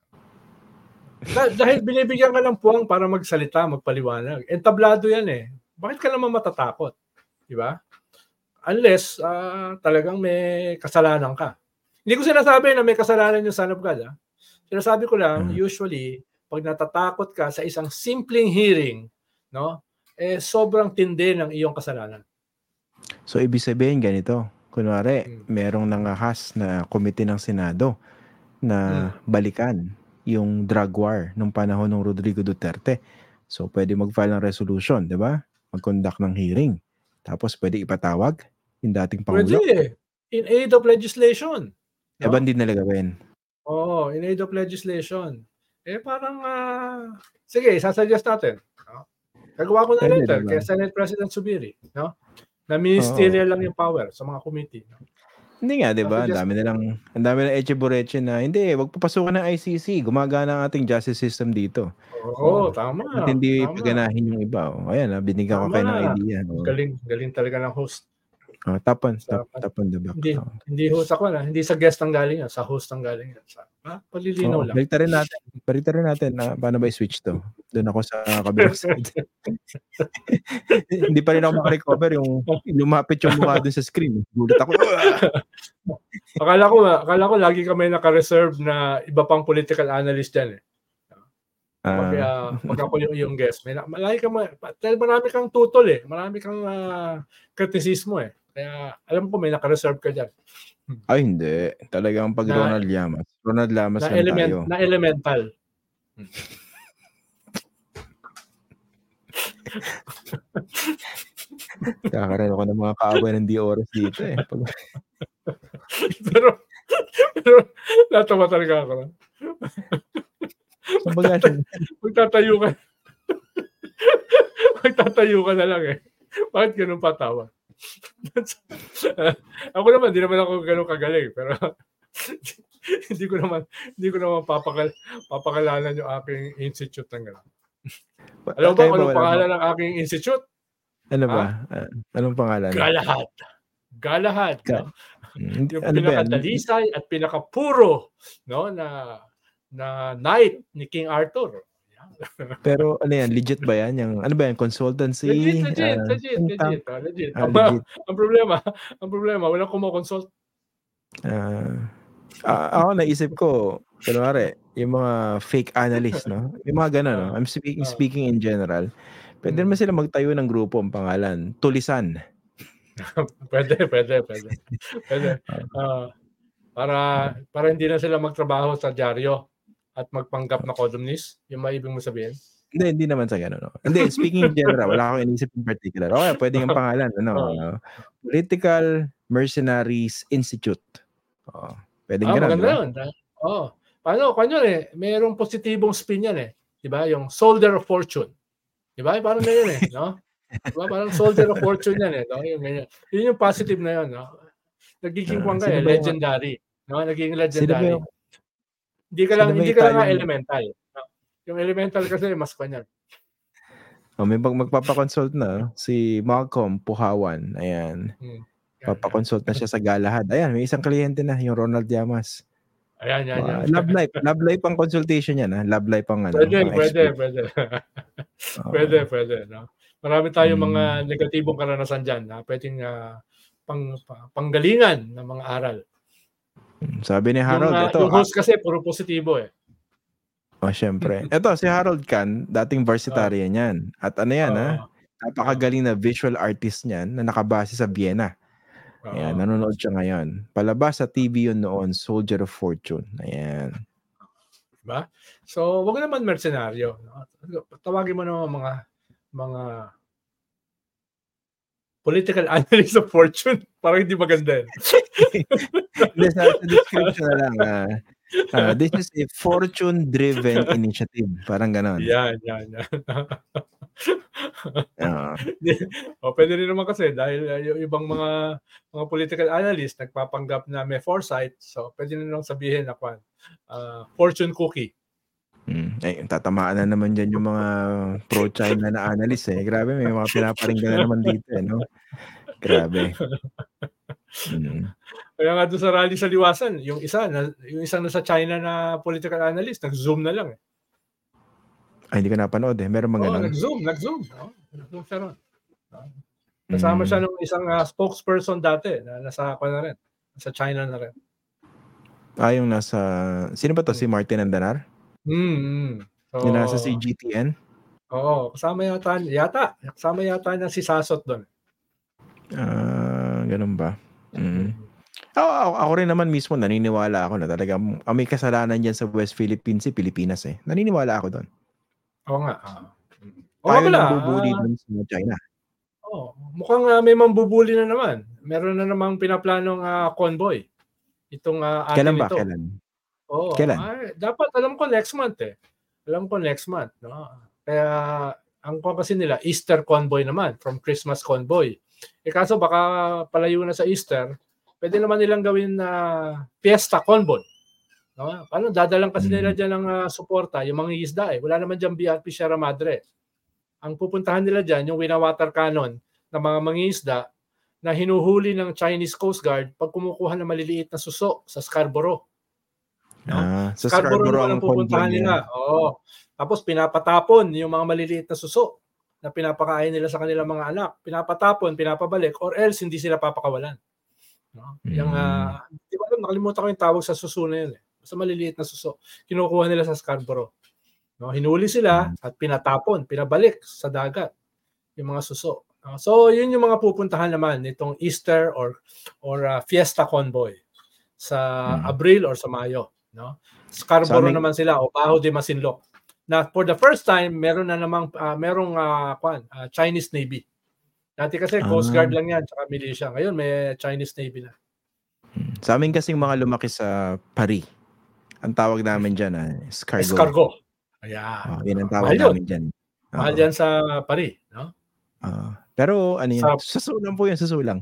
Dah- dahil binibigyan ka ng puwang para magsalita, magpaliwanag. Entablado yan eh. Bakit ka naman matatakot? Di ba? Unless ah, talagang may kasalanan ka. Hindi ko sinasabi na may kasalanan yung son of God. Ah. Sinasabi ko lang, Hmm. usually, pag natatakot ka sa isang simpleng hearing, no, eh sobrang tindi ng iyong kasalanan. So ibig sabihin ganito. Kunwari, Hmm. merong nangahas na komite ng Senado na Hmm. balikan yung drug war nung panahon ng Rodrigo Duterte. So pwede mag-file ng resolution, 'di ba? Mag-conduct ng hearing. Tapos pwede ipatawag yung dating Pwede Pangulo. eh. In aid of legislation. Eh, ba't hindi nila gawin? Oo, in aid of legislation. Eh parang, ah, sige, sasuggest natin. No? Gagawa ko na Pwede, letter diba? kay Senate President Subiri. No? Na ministerial lang yung power sa mga committee. No? Hindi nga, 'di ba? Ang Sasuggest dami natin. nilang ang dami ng eche-bureche na hindi, wag papasukan ng I C C. Gumagana ang ating justice system dito. Oo, Oh, tama. At hindi Tama. paganahin yung iba. Oh. Ayan, ah, binigyan ko Tama. kayo ng idea. Oh. Galing, galing talaga ng host. Oh, tapon, Sa- tap, tapon the back. Hindi, Oh. hindi host ako na. Hindi sa guest ang galing yan. Sa host ang galing yan. Sa, ah, palilinaw Oo, lang. balik rin natin. Balik rin natin na paano ba i-switch to. Doon ako sa kabilang side. Hindi pa rin ako makarecover yung lumapit yung mukha doon sa screen. Gulat ako. Akala ko, akala ko lagi kami naka-reserve na iba pang political analyst dyan eh. Pag, Ah, uh, pag ako yung, yung guest, may na- malaki ka, ma- dahil marami kang tutol eh. Marami kang uh, kritisismo eh. Kaya alam ko may naka-reserve ka dyan. ay hindi. Talagang pag Na- Ronald Llamas. Ronald Llamas Na, lang element, tayo. na elemental. Kakaroon ako ng mga kaaway ng di oras dito eh. Pag, pero, pero natawa talaga ako. kumbaga, Magtatayo ka. Magtatayo ka na lang eh. Bakit ganun patawa? Ako naman, hindi naman ako ganun kagaling. Pero hindi ko naman hindi ko naman papakal, papakalanan yung aking institute ng gano'n. Alam mo ba kayo kung anong wala pangalan ba? ng aking institute? Ano ba? Ah, anong pangalan? Galahad. Galahad. Ga- No? Hmm, Yung ano ba yan? pinakadalisay at pinakapuro no na na knight ni King Arthur. Pero ano yan? Legit ba yan? Yung, ano ba yan? Consultancy? Legit, legit, Ah, legit, think legit, tank? oh, legit. Ah, Ang, legit. ang problema, ang problema, walang kumo-consult. Ah, ah, ako naisip ko, kunwari, yung mga fake analyst, no? Yung mga gano'n, no? I'm speaking, Ah. speaking in general. Pwede Hmm. naman sila magtayo ng grupo ang pangalan, Tulisan. Pwede, pwede, pwede. Pwede. Ah, para para hindi na sila magtrabaho sa dyaryo at magpanggap na columnist, yung maibig mo sabihin. Hindi, hindi naman sa gano'n. No? Hindi, speaking in general, wala akong inisip in particular. Okay, pwede ang pangalan, ano? Ah. Political Mercenaries Institute. Oh, pwedeng Ah, gano'n, maganda di ba? yun. Oh. Paano, kanyo eh, mayroong positibong spin yan eh. 'Di ba? Yung Soldier of Fortune. 'Di ba? Parang na yun eh, no? 'Di ba? Parang Soldier of Fortune yan eh, no? Yung ganyan. Yun yung positive na yun, no? Nagiging Ah, kwan ka sino eh, ba yung- legendary. No? Nagiging Sino ba legendary. yung, Hindi ka lang sino ba hindi yung ka lang nga Italian- elemental. No? Yung elemental kasi mas kanya. Oh, may pag magpapa-consult na si Malcolm Puhawan. Ayan. Hmm. Papa-consult na siya sa Galahad. Ayan, may isang kliyente na, yung Ronald Llamas. Ayan, yan, yan. Uh, love life. Love life ang consultation yan. Ha? Love life ang ano. Pwede, ang pwede, pwede. uh, pwede, pwede. No? Marami tayong mm. mga negatibong karanasan dyan na pwedeng uh, pang, panggalingan ng mga aral. Sabi ni Harold, yung, uh, ito. Yung host kasi, puro positibo eh. Oh, syempre. Ito, si Harold Khan, dating versatarian uh, yan. At ano yan, uh, ha? Napakagaling na visual artist niyan na nakabase sa Vienna. Ayan, uh, nanonood siya ngayon. Palabas sa T V yun noon, Soldier of Fortune. Ayan. Diba? So, wag naman mercenaryo. Tawagin mo naman mga mga political analyst of fortune. Parang hindi maganda. Hindi, sa, sa description na lang. Uh, uh, this is a fortune-driven initiative. Parang ganon. Yan, yan, yan. uh, o, pwede rin naman kasi dahil uh, yung ibang mga mga political analyst nagpapanggap na may foresight. So, pwede rin naman sabihin na uh, fortune cookie. Hmm. Ay, tatamaan na naman dyan yung mga pro-China na analyst eh. Grabe, may mga pinaparinggan na naman dito eh, no? Grabe. Hmm. Kaya nga doon sa rally sa Liwasan, yung isa, na, yung isang nasa China na political analyst, nag-zoom na lang eh. Ay, hindi ko napanood eh. Meron mga Oo, ganun. nag-zoom, nag-zoom. Oh, nag-zoom siya ron. Kasama hmm. siya ng isang uh, spokesperson dati, na nasa, na rin, nasa China na rin. Ah, yung nasa, sino ba to? Si Martin Andanar? Mm-hmm. So, yung nasa C G T N? Oo, kasama yata, yata, kasama yata niya si Sasot doon. Ah, uh, ganun ba? Mm. Oh, ako, ako rin naman mismo naniniwala ako na talagang ah, may kasalanan diyan sa West Philippines, si Pilipinas eh. Naniniwala ako doon. Oo nga. Uh, Tayo nang bubuli uh, doon sa China. Oh, mukhang uh, may mambubuli na naman. Meron na namang pinaplanong uh, convoy. Itong uh, atin Kailan ba? ito. Kailan? Oo. Kailan? Ay, dapat alam ko next month eh. Alam ko next month, no. Kaya ang ko kasi nila Easter convoy naman from Christmas convoy. Eh kaso baka palayo na sa Easter, pwede naman nilang gawin na uh, fiesta convoy. No? Paano dadalang kasi mm-hmm. nila diyan ng uh, suporta yung mga isda eh. Wala naman diyan B R P Sierra Madre. Ang pupuntahan nila diyan yung winawater cannon ng mga mangingisda na hinuhuli ng Chinese Coast Guard pag kumukuha ng maliliit na suso sa Scarborough. No? Ah, sa Scarborough, Scarborough ang pupuntahan nila. Oo. Tapos pinapatapon yung mga maliliit na suso na pinapakain nila sa kanilang mga anak. Pinapatapon, pinapabalik, or else hindi sila papakawalan. No? Mm. Yung, uh, di ba, nakalimutan ko yung tawag sa suso na yun. Eh. Sa maliliit na suso. Kinukuha nila sa Scarborough. No? Hinuli sila at pinatapon, pinabalik sa dagat yung mga suso. No? So, yun yung mga pupuntahan naman nitong Easter or or uh, Fiesta Convoy sa mm. Abril or sa Mayo. No? Scarborough so, naman sila o Bajo de Masinloc. Na for the first time meron na namang uh, merong uh, kwan, uh, Chinese Navy. Dati kasi uh, Coast Guard lang yan tsaka militia. Ngayon may Chinese Navy na. Sa amin kasing mga lumaki sa Paris. Ang tawag namin diyan ay uh, escargot. Escargot. Ayan. Oh, yun ang tawag Mahal namin diyan. Uh, Mahal yan sa Paris, no? Uh, pero ano yun? Sa... Susulang po yun, susulang.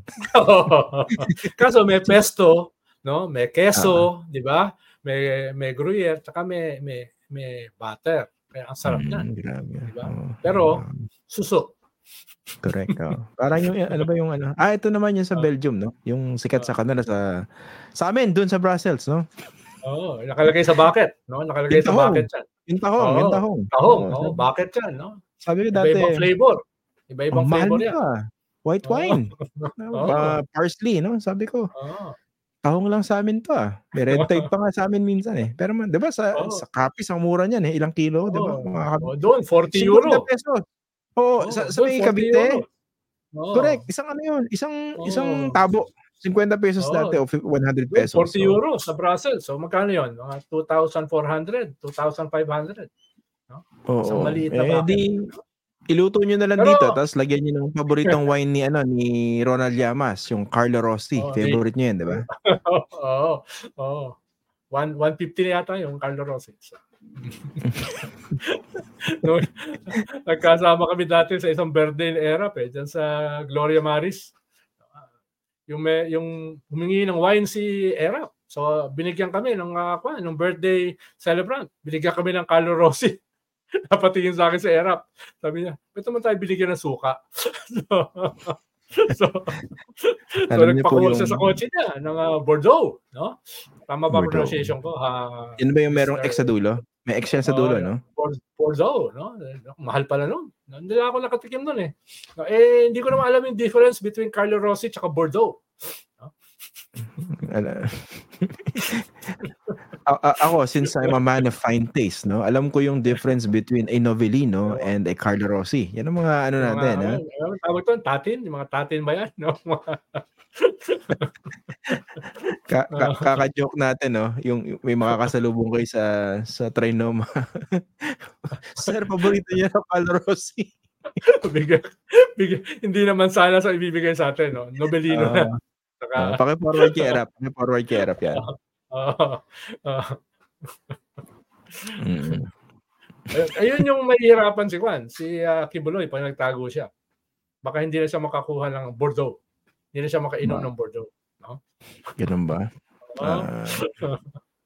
Kaso may pesto, no? May queso, uh, di ba? May may gruyere, tsaka may may may butter. Kaya ang sarap na. Mm, grabe. Diba? Oh, pero uh, suso. Correct. Oh. Parang yung ano ba yung ano? Ah, ito naman yung sa Belgium, no? Yung sikat sa kanila sa sa amin doon sa Brussels, no? Oo, oh, nakalagay sa bucket, no? Nakalagay sa bucket 'yan. Yung tahong, oh, yung tahong. Tahong, oh, oh bucket 'yan, no? Sabi ko dati, iba-ibang flavor. Iba-ibang flavor 'yan. White wine. Oh. Uh, parsley, no? Sabi ko. Oo. Oh. Tahong lang sa amin to ah. May red tide pa nga sa amin minsan eh. Pero man, 'di ba sa oh. sa Capiz ang mura niyan eh, ilang kilo, 'di ba? Oh. Oh, doon forty euro. Pesos. Oo, oh, sa, sa may Cavite. Oh. Correct, isang ano 'yun, isang oh. isang tabo. fifty pesos oh. dati o one hundred pesos. forty euro so. Sa Brussels. So magkano 'yon? Mga two thousand four hundred, two thousand five hundred. No? Oo. Isang maliit na eh, bucket. Di, iluto nyo na lang pero, dito, tapos lagyan nyo ng paboritong wine ni ano ni Ronald Llamas, yung Carlo Rossi. Oh, favorite nyo yun, di ba? Oo. Oo. one fifty na yata yung Carlo Rossi. So. no, nagkasama kami dati sa isang birthday era eh, dyan sa Gloria Maris. Yung, may, yung humingi ng wine si Erap. So binigyan kami ng, uh, ng birthday celebrant. Binigyan kami ng Carlo Rossi. Napatingin sa akin sa Erap. Sabi niya, ba't naman tayo binigyan ng suka? so, so, so nagpakuha siya sa kotse niya ng uh, Bordeaux. No? Tama ba pronunciation ko? Ha, Yun ba yung merong X sa dulo? May X sa dulo, uh, no? Bordeaux, no? Mahal pala nun. Hindi ako nakatikim nun eh. Eh, hindi ko naman alam yung difference between Carlo Rossi at Bordeaux. No? A- ako, since I'm a man of fine taste, no, alam ko yung difference between a Novellino and a Carlo Rossi. Yan ang mga ano yung natin, mga, ha? Ano tawag ito? Tatin? Yung mga tatin ba yan? No? Ka- ka- kaka-joke natin, no? Yung may makakasalubong kayo sa sa Trinoma. Sir, paborito niya ng Carlo Rossi. bigay, bigay, hindi naman sana sa ibibigay sa atin, no? Novellino uh, na. Saka, uh, paki-forward kay Erap. Paki-forward kay Erap yan. Uh, uh, mm. Ayun yung mahihirapan si Juan, si uh, Kibuloy, pag nagtago siya. Baka hindi na siya makakuha ng Bordeaux. Hindi na siya makainom ba? ng Bordeaux. No? Ganun ba? Uh, uh,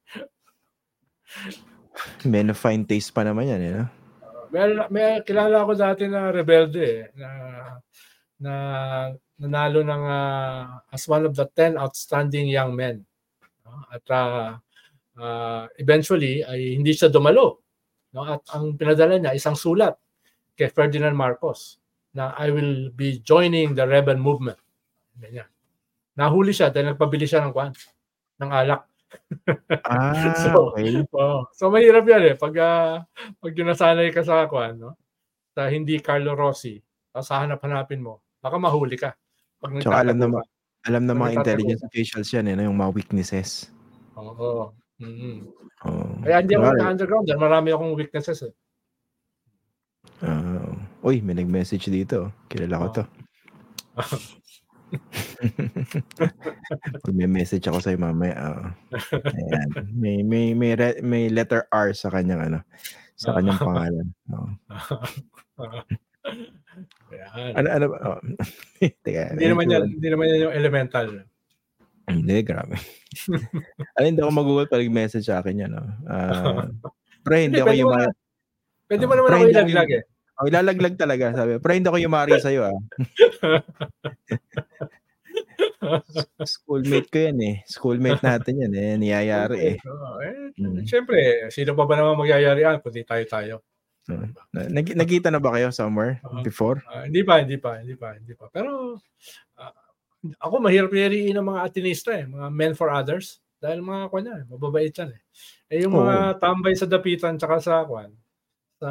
men of fine taste pa naman yan, eh, no? May, may kilala ko dati na rebelde eh, na na nanalo ng uh, as one of the ten outstanding young men. No? At uh, uh, eventually ay hindi siya dumalo. No? At ang pinadala niya isang sulat kay Ferdinand Marcos na I will be joining the rebel movement. Ganyan. Nahuli siya dahil nagpabili siya ng kwan, ng alak. Ah, so, okay. Oh, so mahirap yan eh pag uh, pag nasanay ka sa kwan, no? Sa hindi Carlo Rossi, tapos hahanap-hanapin mo, baka mahuli ka. Pag Tsaka alam na ka. alam na mga intelligence officials yan eh, no? Yung mga weaknesses. Oo. Oh, oh. Mm-hmm. Oh. Kaya hindi ako naka-underground dahil marami akong weaknesses eh. Uh, uy, may nag-message dito. Kilala ko to. May message ako sa'yo mamaya. Uh, ayan. May, may, may, re- may letter R sa kanyang ano, sa kanyang pangalan. Oh. ano, ano ba? Oh. Teka, hindi naman yan, hindi naman yan yung elemental. Hindi, grabe. Alin, hindi ako mag-google pag message sa akin yan. No? Uh, pero hindi, hindi ako yung ma- pwede mo naman ako ilaglag eh. Oh, ilalaglag talaga, sabi. Pero hindi ako yung mari sa'yo, ah. Schoolmate ko yan eh. Schoolmate natin yan eh. Niyayari okay. eh. Oh, eh hmm. Siyempre, sino pa ba naman magyayarian kundi tayo-tayo. Uh, nag- nagkita na ba kayo somewhere uh-huh. before? Uh, hindi pa, hindi pa, hindi pa, hindi pa. Pero uh, ako mahirap yariin ng mga Atenista eh, mga men for others. Dahil mga kwan yan, mababait yan eh. Eh yung mga oh. tambay sa dapitan tsaka sa kwan, sa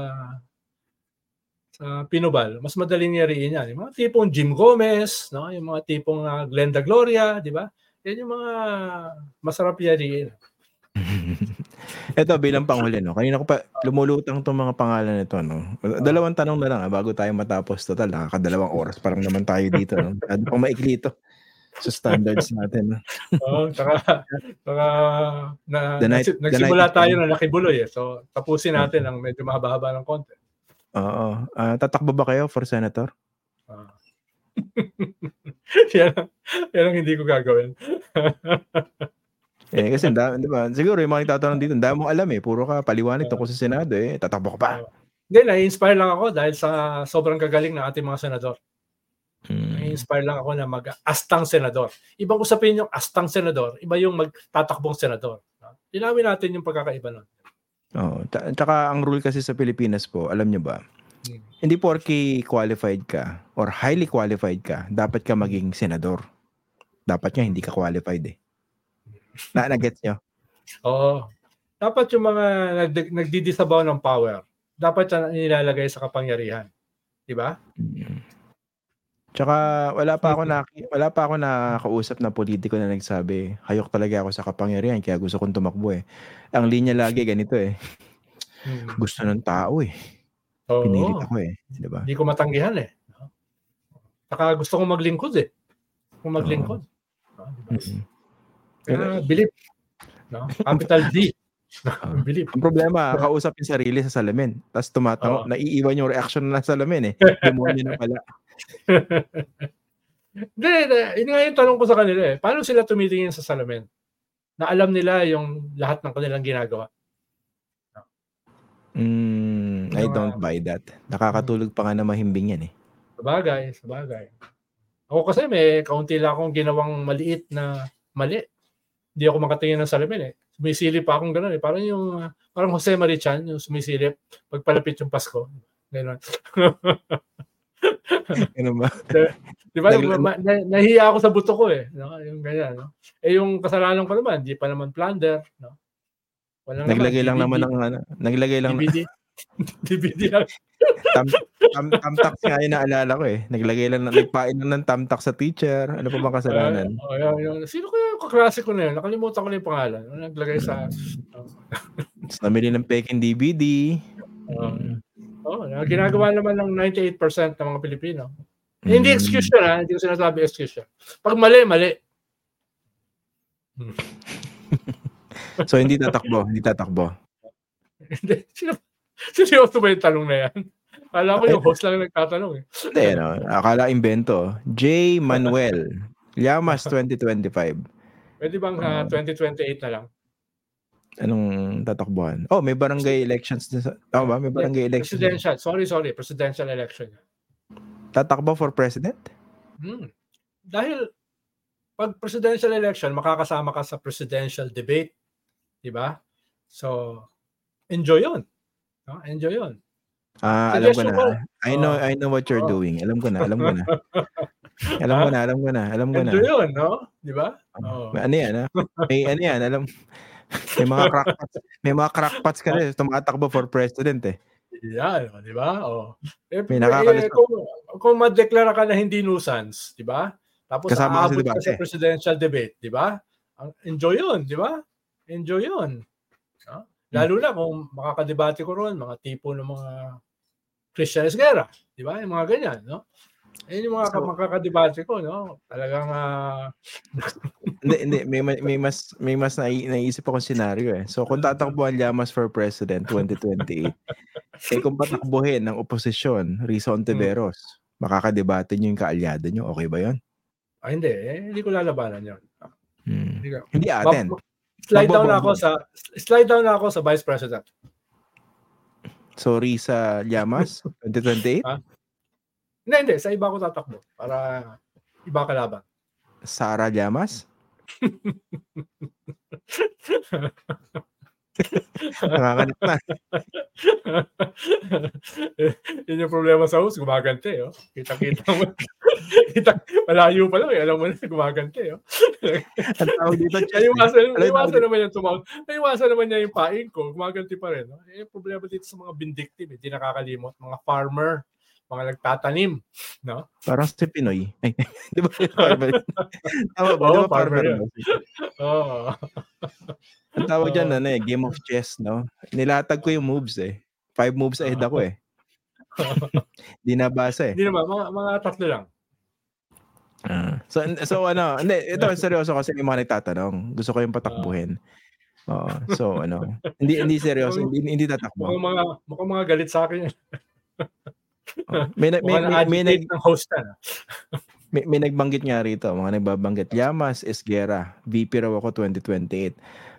sa Pinobal, mas madaling yariin yan. Yung mga tipong Jim Gomez, no? Yung mga tipong uh, Glenda Gloria, di ba? Yan yung mga masarap yariin. Ito bilang panghuli, no? Kanina ko pa lumulutang itong mga pangalan nito, no? Dalawang tanong na lang, ah, bago tayo matapos. Total, nakakadalawang oras parang naman tayo dito, no? Ano pang maikli ito sa standards natin, no? Oo, saka, saka na, night, nagsimula tayo na nakibuloy, eh. So, tapusin natin ang medyo mahaba-haba ng konti. Oo. Uh, tatakbo ba kayo for senator? Uh. yan, yan ang hindi ko gagawin. eh, kasi, di ba, siguro yung mga nagtatanong dito, dahil mong alam eh, puro ka paliwanag tungkol sa Senado eh, tatakbo ka pa. Uh, hindi, na-inspire lang ako dahil sa sobrang gagaling ng ating mga senador. Hmm. Na-inspire lang ako na mag-astang senador. Ibang usapin yung astang senador, iba yung magtatakbong senador. Linawin natin yung pagkakaiba nun. Oh, t- tsaka ang rule kasi sa Pilipinas po, alam nyo ba? Hmm. Hindi porke qualified ka or highly qualified ka, dapat ka maging senador. Dapat nga hindi ka qualified eh. Na na-gets nyo? Oo. Dapat yung mga nag- nagdidisabaw ng power, dapat yan nilalagay sa kapangyarihan. Di ba? Hmm. Tsaka wala pa ako na wala pa ako nakakausap na politiko na nagsabi, hayok talaga ako sa kapangyarihan kaya gusto kong tumakbo eh. Ang linya lagi ganito eh. Hmm. Gusto ng tao eh. Oo. Pinilit ako eh, 'di ba? Hindi ko matanggihan eh. Saka gusto kong maglingkod eh. Kung maglingkod. Oh. Diba? Mm-hmm. Kaya believe. No? Capital D. Uh, believe. Ang problema, kausap yung sarili sa salamin. Tapos tumatango, oh. Naiiwan yung reaction na sa salamin eh. Demonyo na pala. Hindi, yun nga yung tanong ko sa kanila eh. Paano sila tumitingin sa salamin? Na alam nila yung lahat ng kanilang ginagawa. Mm, I don't buy that. Nakakatulog pa nga na mahimbing yan eh. Sabagay, sabagay. Ako kasi may kaunti lang akong ginawang maliit na mali. Hindi ako makatingin ng salamin eh. Sumisilip pa akong gano'n eh. Parang yung, parang Jose Marichan, yung sumisilip pagpalapit yung Pasko. Gano'n. Ano ba? Di ba? Nag- ma- na- nahiya ako sa buto ko eh. No? Yung ganyan. No? Eh yung kasalanan ko naman, di pa naman plunder. No? Walang naglagay naman, lang D V D, naman ng ano, naglagay lang D V D. D V D lang. tam, tam, tamtak nga yung naalala ko eh. Naglagay lang, nagpain lang ng tamtak sa teacher. Ano pa bang kasalanan? Uh, uh, uh, sino kaya yung kaklase ko na yun? Nakalimutan ko na yung pangalan. Naglagay sa... Uh, namili ng peking D V D. Uh, oh, ginagawa naman ng ninety-eight percent ng mga Pilipino. Mm. Eh, hindi excuse yun ha. Hindi ko sinasabi excuse yun. Pag mali, mali. So hindi tatakbo, hindi tatakbo. Hindi. Sino, seryoso ba yung tanong na yan? Kala ko yung host lang nagtatanong eh. Hindi, no? Akala invento. J. Manuel. Llamas twenty twenty-five. Pwede bang uh, twenty twenty-eight na lang? Anong tatakbuhan? Oh, may barangay elections. Tama ba? May barangay elections. Presidential. Sorry, sorry. Presidential election. Tatakbo for president? Hmm. Dahil pag presidential election, makakasama ka sa presidential debate. Diba? So, enjoy yun. No? Enjoy yun. Ah, alam ko na. I know I know what you're oh. doing. Alam ko na, alam ko na. Alam ko na, alam ko na, alam ko na. Enjoy yun, no? Di ba? Oh. Ano yan, ha? May ano yan, alam. May mga crackpots, may mga crackpots ka rin tumatakbo for president eh. Yan, di ba? Oh. Eh, may nakakalis. Eh, kung, kung madeklara ka na hindi nuisance, di ba? Tapos aabot ka sa presidential debate, di ba? Enjoy yun, di ba? Enjoy yun. No? Lalo na kung makakadebate ko ron, mga tipo ng mga Christian Esguerra, di ba? Yung mga ganyan, no? Eh, yung mga so, makakadebate ko, no? Talagang uh... hindi, hindi, may, may mas may mas nai, naisip akong senaryo eh. So kung tatakbuhan Llamas for president twenty twenty-eight, eh kung patakbuhin ng oposisyon, Risa Ontiveros, hmm. makakadebate niyo yung kaalyado niyo, okay ba 'yon? Ah, hindi, eh, hindi ko lalabanan 'yon. Hmm. Hindi, hindi atin. Slide down na ako sa slide down na ako sa vice president. Sorry sa Llamas twenty twenty-eight? Ha? Hindi, hindi. Sa iba ko tatakbo. Para iba kalaban. Sara Llamas? Nakakanip na. Yun yung problema sa host. Gumagante. Oh. Kita-kita mo. Kita, malayo pa lang. Eh. Alam mo na, gumagante. Oh. Ang tawag dito, Naiwasan, naiwasan naman yung tumawag. Naiwasan naman niya yung paing ko. Gumaganti pa rin. Oh. Eh, problema dito sa mga vindictive. Hindi eh. nakakalimot. Mga farmer. Mga nagtatanim. No? Parang si Pinoy. Di ba? Farmer. Tama ba? Oh, Di ba farmer? Oo. Ang tawag dyan, ano eh, game of chess, no? Nilatag ko yung moves eh. Five moves ahead ako eh. Di nabasa eh. Hindi naman, mga, mga tatlo lang. Uh, so, so ano, hindi, ito seryoso kasi yung mga nagtatanong. Gusto ko yung patakbuhin. Oo. So, ano, hindi hindi seryoso, hindi, hindi tatakbo. Mukhang mga, mukhang mga galit sa akin. Oh, may, may, may, may, may, nag, ng host na. may, may nagbanggit nga rito, mga nagbabanggit. Llamas Esguerra, V P raw ako twenty twenty-eight.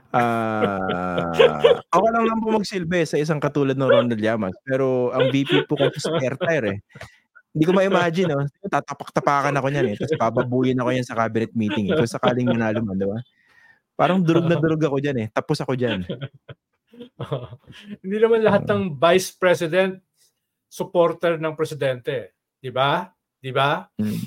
Ah, uh, ako lang lang po magsilbi sa isang katulad ng Ronald Llamas, pero ang V P po kasi spare tire eh. Hindi ko ma-imagine, no? Tatapak-tapakan ako niyan eh. Tapos bababuyin ako yan sa cabinet meeting eh. Kung sakaling manalo man, di ba? Parang durog na durog ako dyan eh. Tapos ako dyan. Uh, hindi naman lahat ng vice president supporter ng presidente. Di ba? Di ba? Mm.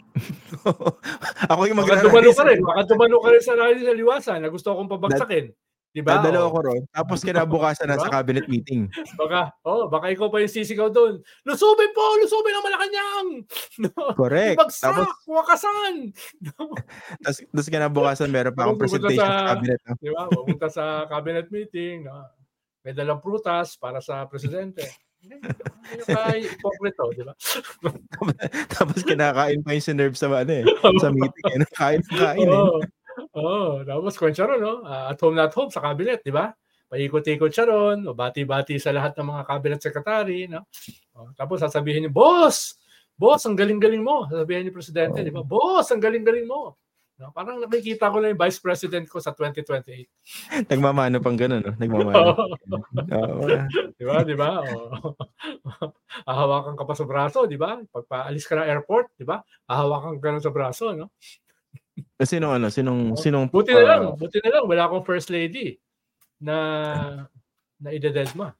Ako yung mag-rally. Baka dumalo ka rin. Baka dumalo ka rin sa rally sa liwasan na gusto akong pabagsakin. Di ba? Dadalo ako ron. Tapos kinabukasan na diba? Sa cabinet meeting. Baka, oh, baka ikaw pa yung sisigaw doon. Lusubin po! Lusubin ang Malacanang! No? Correct. Ibagsak! Tapos, wakasan! No? Tapos, tapos kinabukasan meron pa akong presentation sa, sa cabinet. No? Di ba? Pupunta sa cabinet meeting. No? May dalang prutas para sa presidente. Hindi ka ipokrito, di ba? Tapos kinakain pa yung sinerve sa, ano, eh, sa meeting. Eh. Kain kain oh, eh. Oh, tapos kung siya ron, no? Uh, at home na at home sa cabinet, di ba? Paikot-ikot siya ron, o bati-bati sa lahat ng mga cabinet secretary, no? Oh, tapos sasabihin niyo, boss! Boss, ang galing-galing mo. Sasabihin ni presidente, oh. Di ba? Boss, ang galing-galing mo. No? Parang nakikita ko na yung vice president ko sa twenty twenty-eight. Nagmamano pang gano'n, no? Nagmamano. Oo. Di ba? Di ba? Oh. Hahawakan ka pa sa braso, di ba? Pagpaalis ka ng airport, di ba? Hahawakan ka sa braso, no? Sinong ano? Sinong, sinong, buti na lang, uh, buti na lang. Wala akong first lady na na ide-deadma.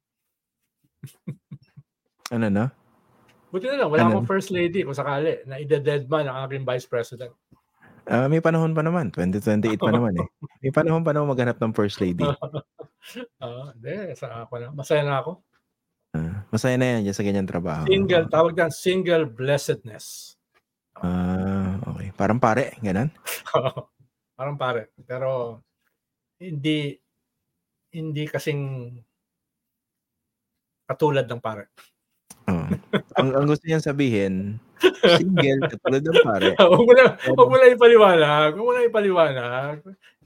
ano na? Buti na lang, wala Ano? akong first lady kung sakali na ide-deadma ng aking vice president. Uh, may panahon pa naman. twenty twenty-eight pa naman eh. May panahon pa naman maghanap ng first lady. Ah, hindi. Sa ako na. Masaya na ako. Uh, masaya na yan dyan sa ganyan trabaho. Single, tawag yan, single blessedness. Ah, uh, okay. Parang pare, ganun? Parang pare. Pero, hindi, hindi kasing katulad ng pare. Oh. ang, ang gusto niyang sabihin, single, katulad ng pare. Huwag mo na, huwag mo na ipaliwanag. Huwag mo na ipaliwanag.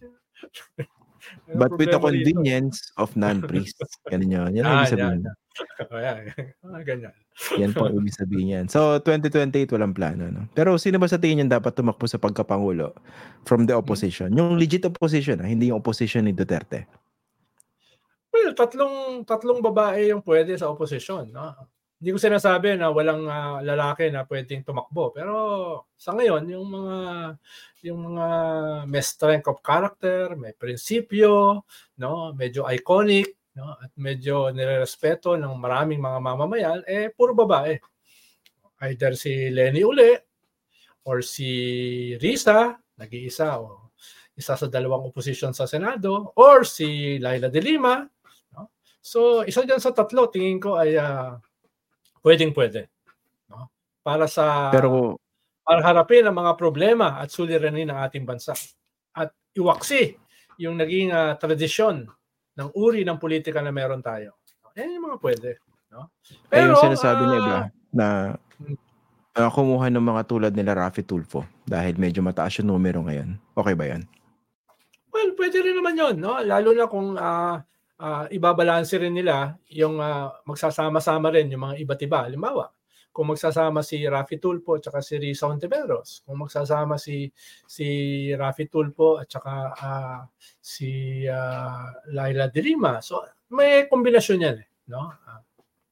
But with the convenience of non-priests. Ganun yun. Yan ang ah, ibig sabihin. Yan. Oh, yan. Ah, ganyan. Yan po ang ibig sabihin yan. So, twenty twenty-eight, walang plano. No? Pero sino ba sa tingin niyan dapat tumakbo sa pagkapangulo from the opposition? Yung legit opposition, ah, hindi yung opposition ni Duterte. Well, tatlong tatlong babae yung pwede sa opposition. No? Hindi ko sinasabi na walang uh, lalaki na pwedeng tumakbo. Pero sa ngayon, yung mga yung mga may strength of character, may prinsipyo, no, medyo iconic, no, at medyo nirerespeto ng maraming mga mamamayan, eh puro babae. Either si Lenny uli or si Risa, nag-iisa o isa sa dalawang opposition sa Senado, or si Laila de Lima. No? So, isa dyan sa tatlo, tingin ko ay uh, pwedeng-pwede. No? Para sa Pero para harapin ang mga problema at suliranin ng ating bansa. At iwaksi yung naging uh, tradisyon ng uri ng politika na meron tayo. Yan yung mga pwede. No? Pero, yung sinasabi uh, niya iba na uh, kumuha ng mga tulad nila Raffy Tulfo dahil medyo mataas yung numero ngayon. Okay ba yan? Well, pwede rin naman yun. No? Lalo na kung uh, uh, ibabalanse rin nila yung uh, magsasama-sama rin yung mga iba't iba. Halimbawa, kung magsasama si Raffy Tulfo at saka si Risa Hontiveros, kung magsasama si si Raffy Tulfo at saka uh, si uh, Laila de Lima. So, may kombinasyon yan. Eh, no? Uh,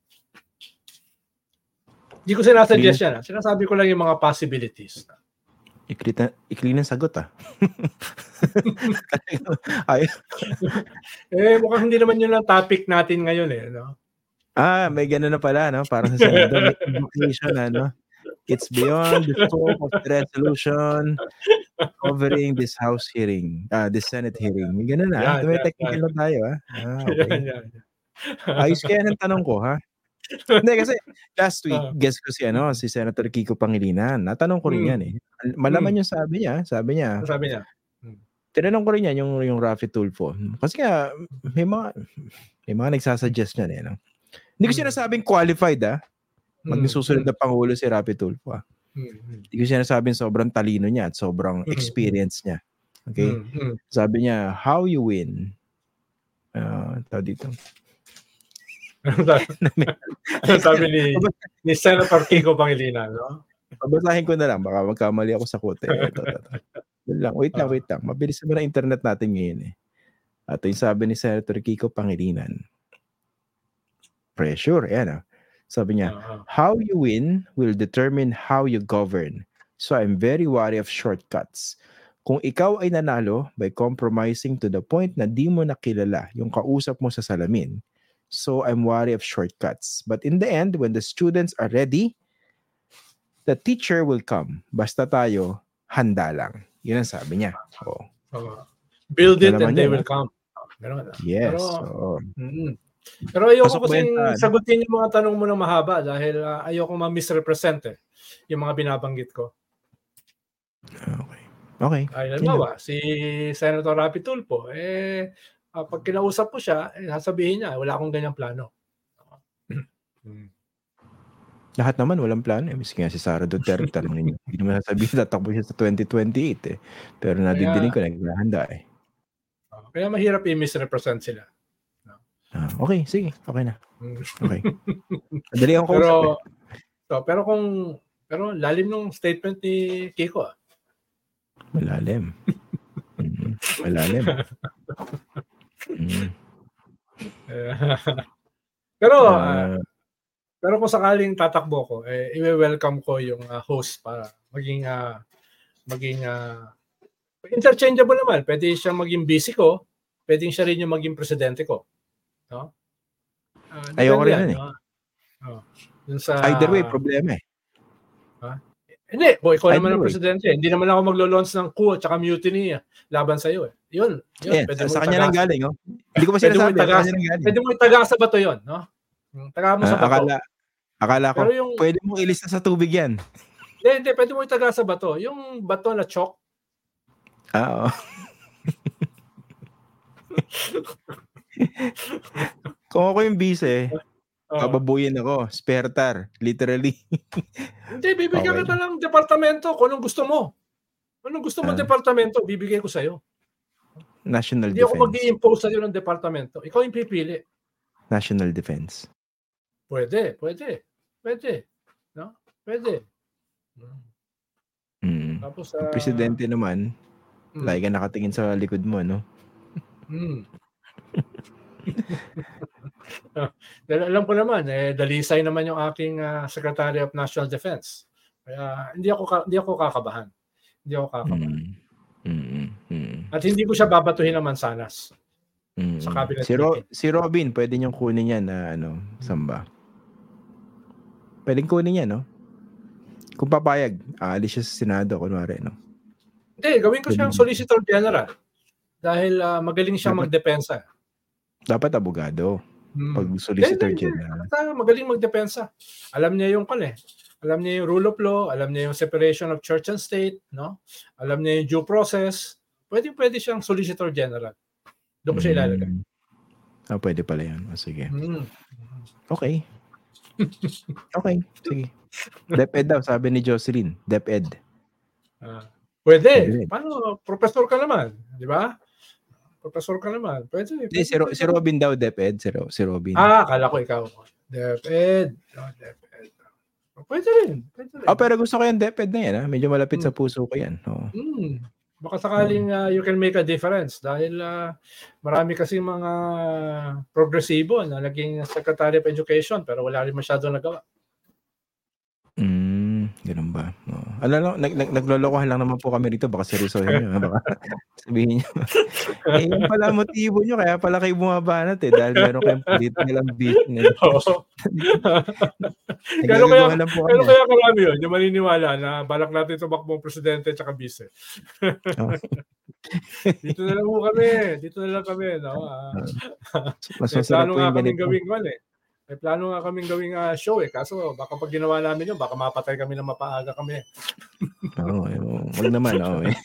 Hindi ko sinasuggest yan. Sinasabi ko lang yung mga possibilities. Ikli, ikli ng sagot ah. Ay. eh, mukhang hindi naman yun ang topic natin ngayon eh. No? Ah, may gano'n na pala, no? Parang sa Senado, may invocation, ano? It's beyond the scope of the resolution covering this House hearing, ah, this Senate hearing. May gano'n na. Yeah, may yeah, technical yeah. na tayo, ah. Ah, okay. Yeah, yeah, yeah. Ayos kaya ng tanong ko, ha? Hindi, kasi last week, uh, guest ko si, ano, si Senator Kiko Pangilinan. Natanong ko rin mm, yan, eh. Malaman mm, yung sabi niya. Sabi niya. Sabi niya. Mm. Tinanong ko rin yan, yung, yung Raffy Tulfo. Kasi nga, may mga, may mga nagsasuggest niyan, eh, no? Hindi ko sinasabing qualified, ah. Maging susunod na Pangulo si Raffy Tulfo, ah. Hindi ko sinasabing sobrang talino niya at sobrang experience niya. Okay? Sabi niya, how you win. Uh, tao dito. Ano sabi ni, ni Senator Kiko Pangilinan, no? Babasahin ko na lang. Baka magkamali ako sa kote. Ito, ito, ito. Lang. Wait lang, wait lang. Mabilis naman ang internet natin ngayon, eh. At yung sabi ni Senator Kiko Pangilinan, pressure, ayan ah. Sabi niya, uh-huh. How you win will determine how you govern. So I'm very wary of shortcuts. Kung ikaw ay nanalo by compromising to the point na di mo nakilala yung kausap mo sa salamin, so I'm wary of shortcuts. But in the end, when the students are ready, the teacher will come. Basta tayo, handa lang. Yun ang sabi niya. Oh. Uh, build it and they will come. Ganun. Yes. Pero, oh. mm-hmm. Pero ayoko kasi sagutin yung mga tanong mo ng mahaba dahil uh, ayoko ma-misrepresent eh, yung mga binabanggit ko. Okay. Okay. Ay, halimbawa, si Senator Raffy Tulfo, eh, uh, pag kinausap ko siya, eh, sasabihin niya, wala akong ganyang plano. hmm. Lahat naman walang plano. Eh. Miski nga si Sara Duterte, tanongin niyo. Hindi naman sasabihin, tatakbo siya sa twenty twenty-eight eh. Pero nadidinig ko, naghahanda eh. Uh, kaya mahirap i-misrepresent sila. Ah, okay, sige. Okay na. Okay. Madali akong pero, kausap eh. So, pero kung, pero lalim ng statement ni Kiko ah. Malalim. Mm, malalim. Mm. Pero, Uh, uh, pero kung sakaling tatakbo ko, eh, i-welcome ko yung uh, host para maging, uh, maging, uh, interchangeable naman. Pwede siyang maging busy ko, pwedeng siya rin yung maging presidente ko. No? Uh, Ayoko rin nun eh. No? Oh, yun sa, either way, problema eh. Ha? Hindi, kung ikaw Either naman ang way. presidente, hindi naman ako maglo-launch ng coup at saka mutiny laban sa iyo eh. Yun, yun. Yeah, Pwede sa, mo sa kanya nang galing, oh. Hindi ko pa Pwede mo sinasabi, sa itaga- kanya nang galing. Pwede mo itaga sa bato yun, no? Taga mo sa Ah, bato. akala, akala ko, Pero yung, pwede mong ilista sa tubig yan. hindi, hindi, pwede mo itaga sa bato. Yung bato na chalk. Ah, oo. Kung ako yung bise, Oh. bababuyin ako. Spare tar, literally. Hindi, bibigyan Okay. kita ng departamento kung anong gusto mo. Anong gusto mo Ah. departamento, bibigay ko sa'yo. National Hindi ako Defense. mag-i-impose sa'yo ng departamento. Ikaw yung pipili. National Defense. Pwede, pwede. Pwede. No? Pwede. Mm. Tapos, uh, Presidente naman, mm, lagi ka nakatingin sa likod mo, no? mm. Dahil alam ko naman, eh, dalisay naman yung aking uh, Secretary of National Defense. Kaya hindi ako ka- hindi ako kakabahan. Hindi ako kakabahan. Mm. Mm. Mm. At hindi ko siya babatuhin ng mansanas Mm. sa cabinet Si, Ro- meeting. si Robin, pwede niyong kunin yan na ano, samba. Pwedeng kunin yan, no? Kung papayag, aalis siya sa Senado, kunwari, no? Hindi, gawin ko siyang Solicitor General. Dahil uh, magaling siyang Dapat- magdepensa. Dapat abogado. Hmm. Pag Solicitor Hindi, hindi, General. Basta magaling magdepensa. Alam niya yung kan eh. Alam niya yung rule of law, alam niya yung separation of church and state, no? Alam niya yung due process. Pwede pwede siyang Solicitor General. Doon ko siya ilalagay. Mm. Ah, pwede pala yan. Oh, sige. Hmm. Okay. Okay, sige. DepEd daw, sabi ni Jocelyn. DepEd. Ah, pwede. Pwede. Paano? Professor ka naman, di ba? Professor ka naman. Pwede. Hindi, pwede, si, Ro- pwede. si Robin daw, DepEd. Si, Ro- si Robin. Ah, akala ko ikaw. DepEd. Oh, DepEd. Pwede rin. Pwede rin. Oh, pero gusto ko yung DepEd na yan. Ha? Medyo malapit sa Hmm. puso ko yan. Oh. Hmm. Baka sakaling uh, you can make a difference dahil uh, marami kasi mga progresibo na naging Secretary of Education pero wala rin masyado nagawa. Mm, ganun ba? Oh. Ano lang, nag, nag, naglolokohan lang naman po kami rito. Baka seryosohin nyo. ha? Baka sabihin nyo. Eh, yun pala ang motibo nyo. Kaya pala kayo bumabanat eh. Dahil meron kayong political ambition. Eh. Oo. Gano'n kaya, Nagagawa lang po gano'n kami. kaya karami yun, yung maniniwala na balak natin tumakbong presidente at vice. Oh. Dito na lang po kami. Dito na lang kami. No? Uh, Mas may masarap plano po nga yung kaming ganito. gawing man eh. May plano nga kaming gawing uh, show eh. Kaso baka pag ginawa namin yun, baka mapatay kami na mapaaga kami. Oo, oh, wag naman. Oh, eh.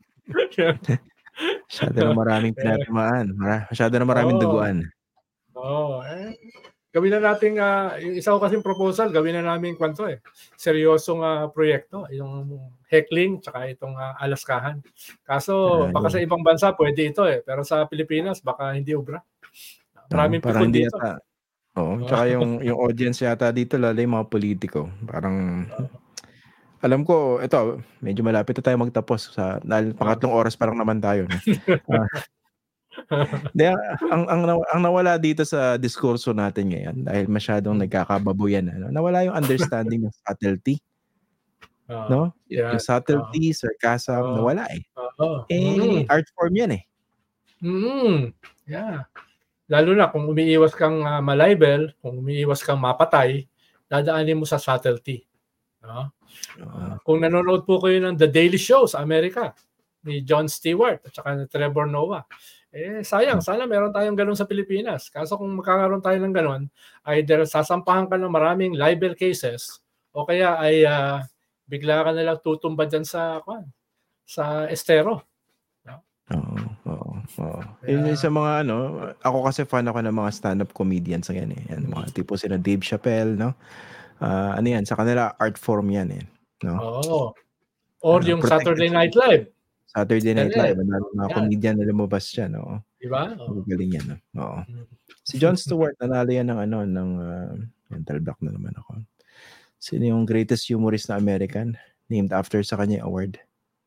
Masyado na maraming tinatamaan. Mara- Masyado na maraming Oo. duguan. Oo. Eh, gawin na natin, uh, yung isa ko kasing proposal, gawin na namin kwanto eh. Seryosong uh, proyekto. Yung heckling, tsaka itong uh, alaskahan. Kaso, baka sa ibang bansa pwede ito eh. Pero sa Pilipinas, baka hindi ubra. Maraming No, parang pikon hindi dito. yata. Oo, tsaka yung, yung audience yata dito, lalo yung mga politiko. Parang, alam ko, ito, medyo malapit na tayo magtapos. Sa, dahil pangatlong oras pa lang naman tayo. No? Uh, de, ang, ang, ang nawala dito sa diskurso natin ngayon, dahil masyadong nagkakababuyan, ano, nawala yung understanding ng subtlety. Uh, No? yeah. Yung subtlety, uh, sarcasm, uh, nawala eh. Uh, eh, mm. art form yan eh. Mm, yeah. Lalo na kung umiiwas kang uh, malibel, kung umiiwas kang mapatay, dadaanin mo sa subtlety. No? Uh, kung nanonood po kayo ng The Daily Show sa Amerika, ni Jon Stewart at saka ni Trevor Noah, eh sayang, sana meron tayong ganun sa Pilipinas. Kaso kung magkakaroon tayo ng ganun, either sasampahan ka ng maraming libel cases o kaya ay uh, bigla ka nalang tutumba dyan sa, sa estero. Oo, oo, oo. Yun yung sa mga ano, ako kasi fan ako ng mga stand-up comedians yan eh. Yan, mga tipo sila Dave Chappelle, no? Uh, ano yan, sa kanila art form yan eh. No? Oo. Or uh, yung Saturday Night Live. Saturday Night Yan, Live, mga, mga yan. comedian na lumabas siya, no? Diba? Oo. Galing yan, no? Oo. Si Jon Stewart, nanalo yan ng ano, ng, uh, mental block na naman ako. Sino yung greatest humorist na American? Named after sa kanya award.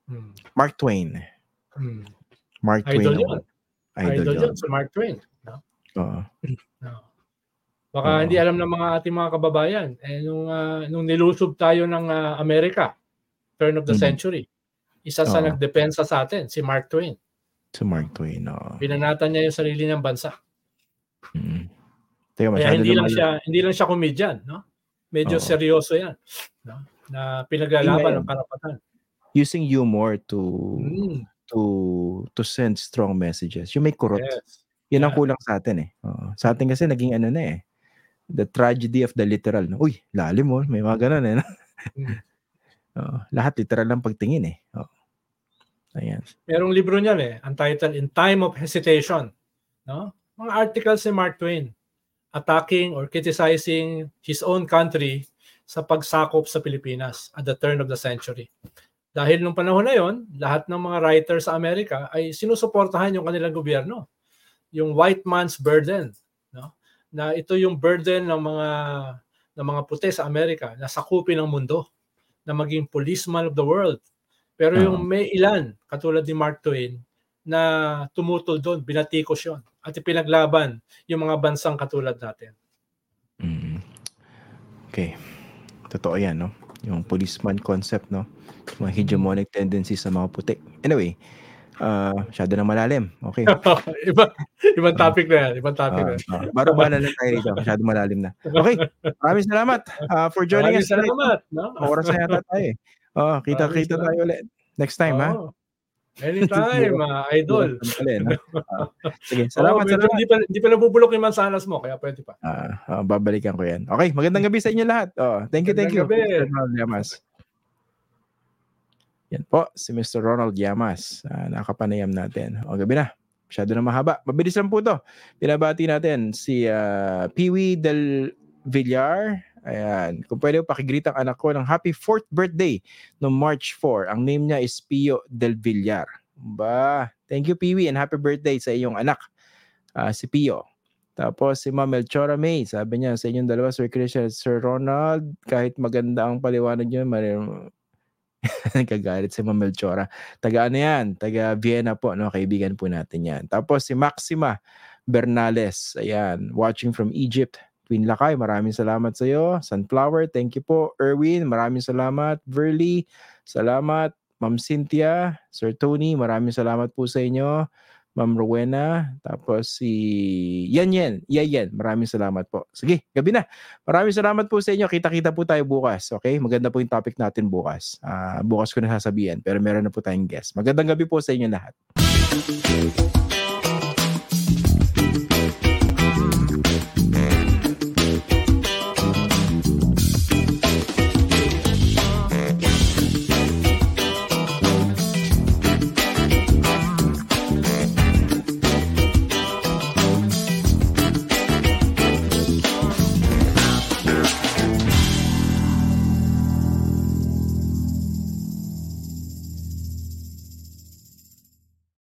Hmm. Mark Twain. Hmm. Mark Twain. Idol yun. Idol, Idol yun. yun si Mark Twain. No? Oo. No. Baka Oo. hindi alam ng mga ating mga kababayan. Eh, nung, uh, nung nilusob tayo ng uh, Amerika, turn of the Mm. century, isa sa Oo. nagdepensa sa atin, si Mark Twain. Si Mark Twain, oo. Binanatan niya yung sarili niyang bansa. Mm. Teka, Kaya hindi lang lumala- siya hindi lang siya comedian, no? Medyo Oo. seryoso 'yan, no? Na pinaglalaban ng karapatan. Using humor to Mm. to to send strong messages. Yung may kurot. Yes. Yun ang Yeah. kulang sa atin eh. Oo. Sa atin kasi naging ano na eh. The tragedy of the literal. No? Uy, lalim mo. May mga ganun eh. No? Mm. Oo. Lahat literal lang pagtingin eh. Oo. Ayan. Merong libro niyan eh, entitled In Time of Hesitation, no? Mga articles ni Mark Twain attacking or criticizing his own country sa pagsakop sa Pilipinas at the turn of the century. Dahil nung panahon na yon, lahat ng mga writers sa Amerika ay sinusuportahan yung kanilang gobyerno. Yung white man's burden, no? Na ito yung burden ng mga ng mga puti sa Amerika na sakupin ang mundo, na maging policeman of the world. Pero yung Oo. may ilan, katulad ni Mark Twain, na tumutol doon, binatikos yun, at ipinaglaban yung mga bansang katulad natin. Mm. Okay. Totoo yan, no? Yung policeman concept, no? Mga hegemonic tendencies sa mga puti. Anyway, uh, masyado na malalim. Okay. Iba, ibang topic na yan. Ibang topic Uh, na yan. uh, Baro-bala na tayo dito. Masyado malalim na. Okay. Maraming salamat uh, for joining Maraming us tonight. salamat. No? Oras na yata tayo eh. Oh, kita-kita tayo ulit. Next time, ha? Oh. Anytime, uh, idol. Uh, sige, salamat. Oh, medyo salamat. Hindi pa, hindi pa nabubulok yung mansanas mo, kaya pwede pa. Uh, uh, babalikan ko yan. Okay, magandang gabi sa inyo lahat. Oh, thank you, thank you. Magandang gabi. mister Ronald Llamas. Yan po, si mister Ronald Llamas. Uh, nakapanayam natin. O, gabi na. Masyado na mahaba. Mabilis lang po to. Pinabati natin si uh, Peewee Del Villar. Ayan. Kung pwede po, pakigreet ang anak ko ng happy fourth birthday no March fourth. Ang name niya is Pio Del Villar. Ba, thank you Peewee and happy birthday sa iyong anak, uh, si Pio. Tapos si Ma'am Melchora May, sabi niya sa inyong dalawa, Sir Christian at Sir Ronald, kahit maganda ang paliwanag niyo, mar- nagkagalit si Ma'am Melchora. Taga ano yan? Taga Vienna po, no? Kaibigan po natin yan. Tapos si Maxima Bernales, ayan, watching from Egypt. Twin Lakay, maraming salamat sa iyo. Sunflower, thank you po. Erwin, maraming salamat. Verly, salamat. Ma'am Cynthia, Sir Tony, maraming salamat po sa inyo. Ma'am Rowena, tapos si Yan Yan, Yan Yan, maraming salamat po. Sige, gabi na. Maraming salamat po sa inyo. Kita-kita po tayo bukas, okay? Maganda po yung topic natin bukas. Uh, bukas ko na sasabihin, pero meron na po tayong guest. Magandang gabi po sa inyo lahat.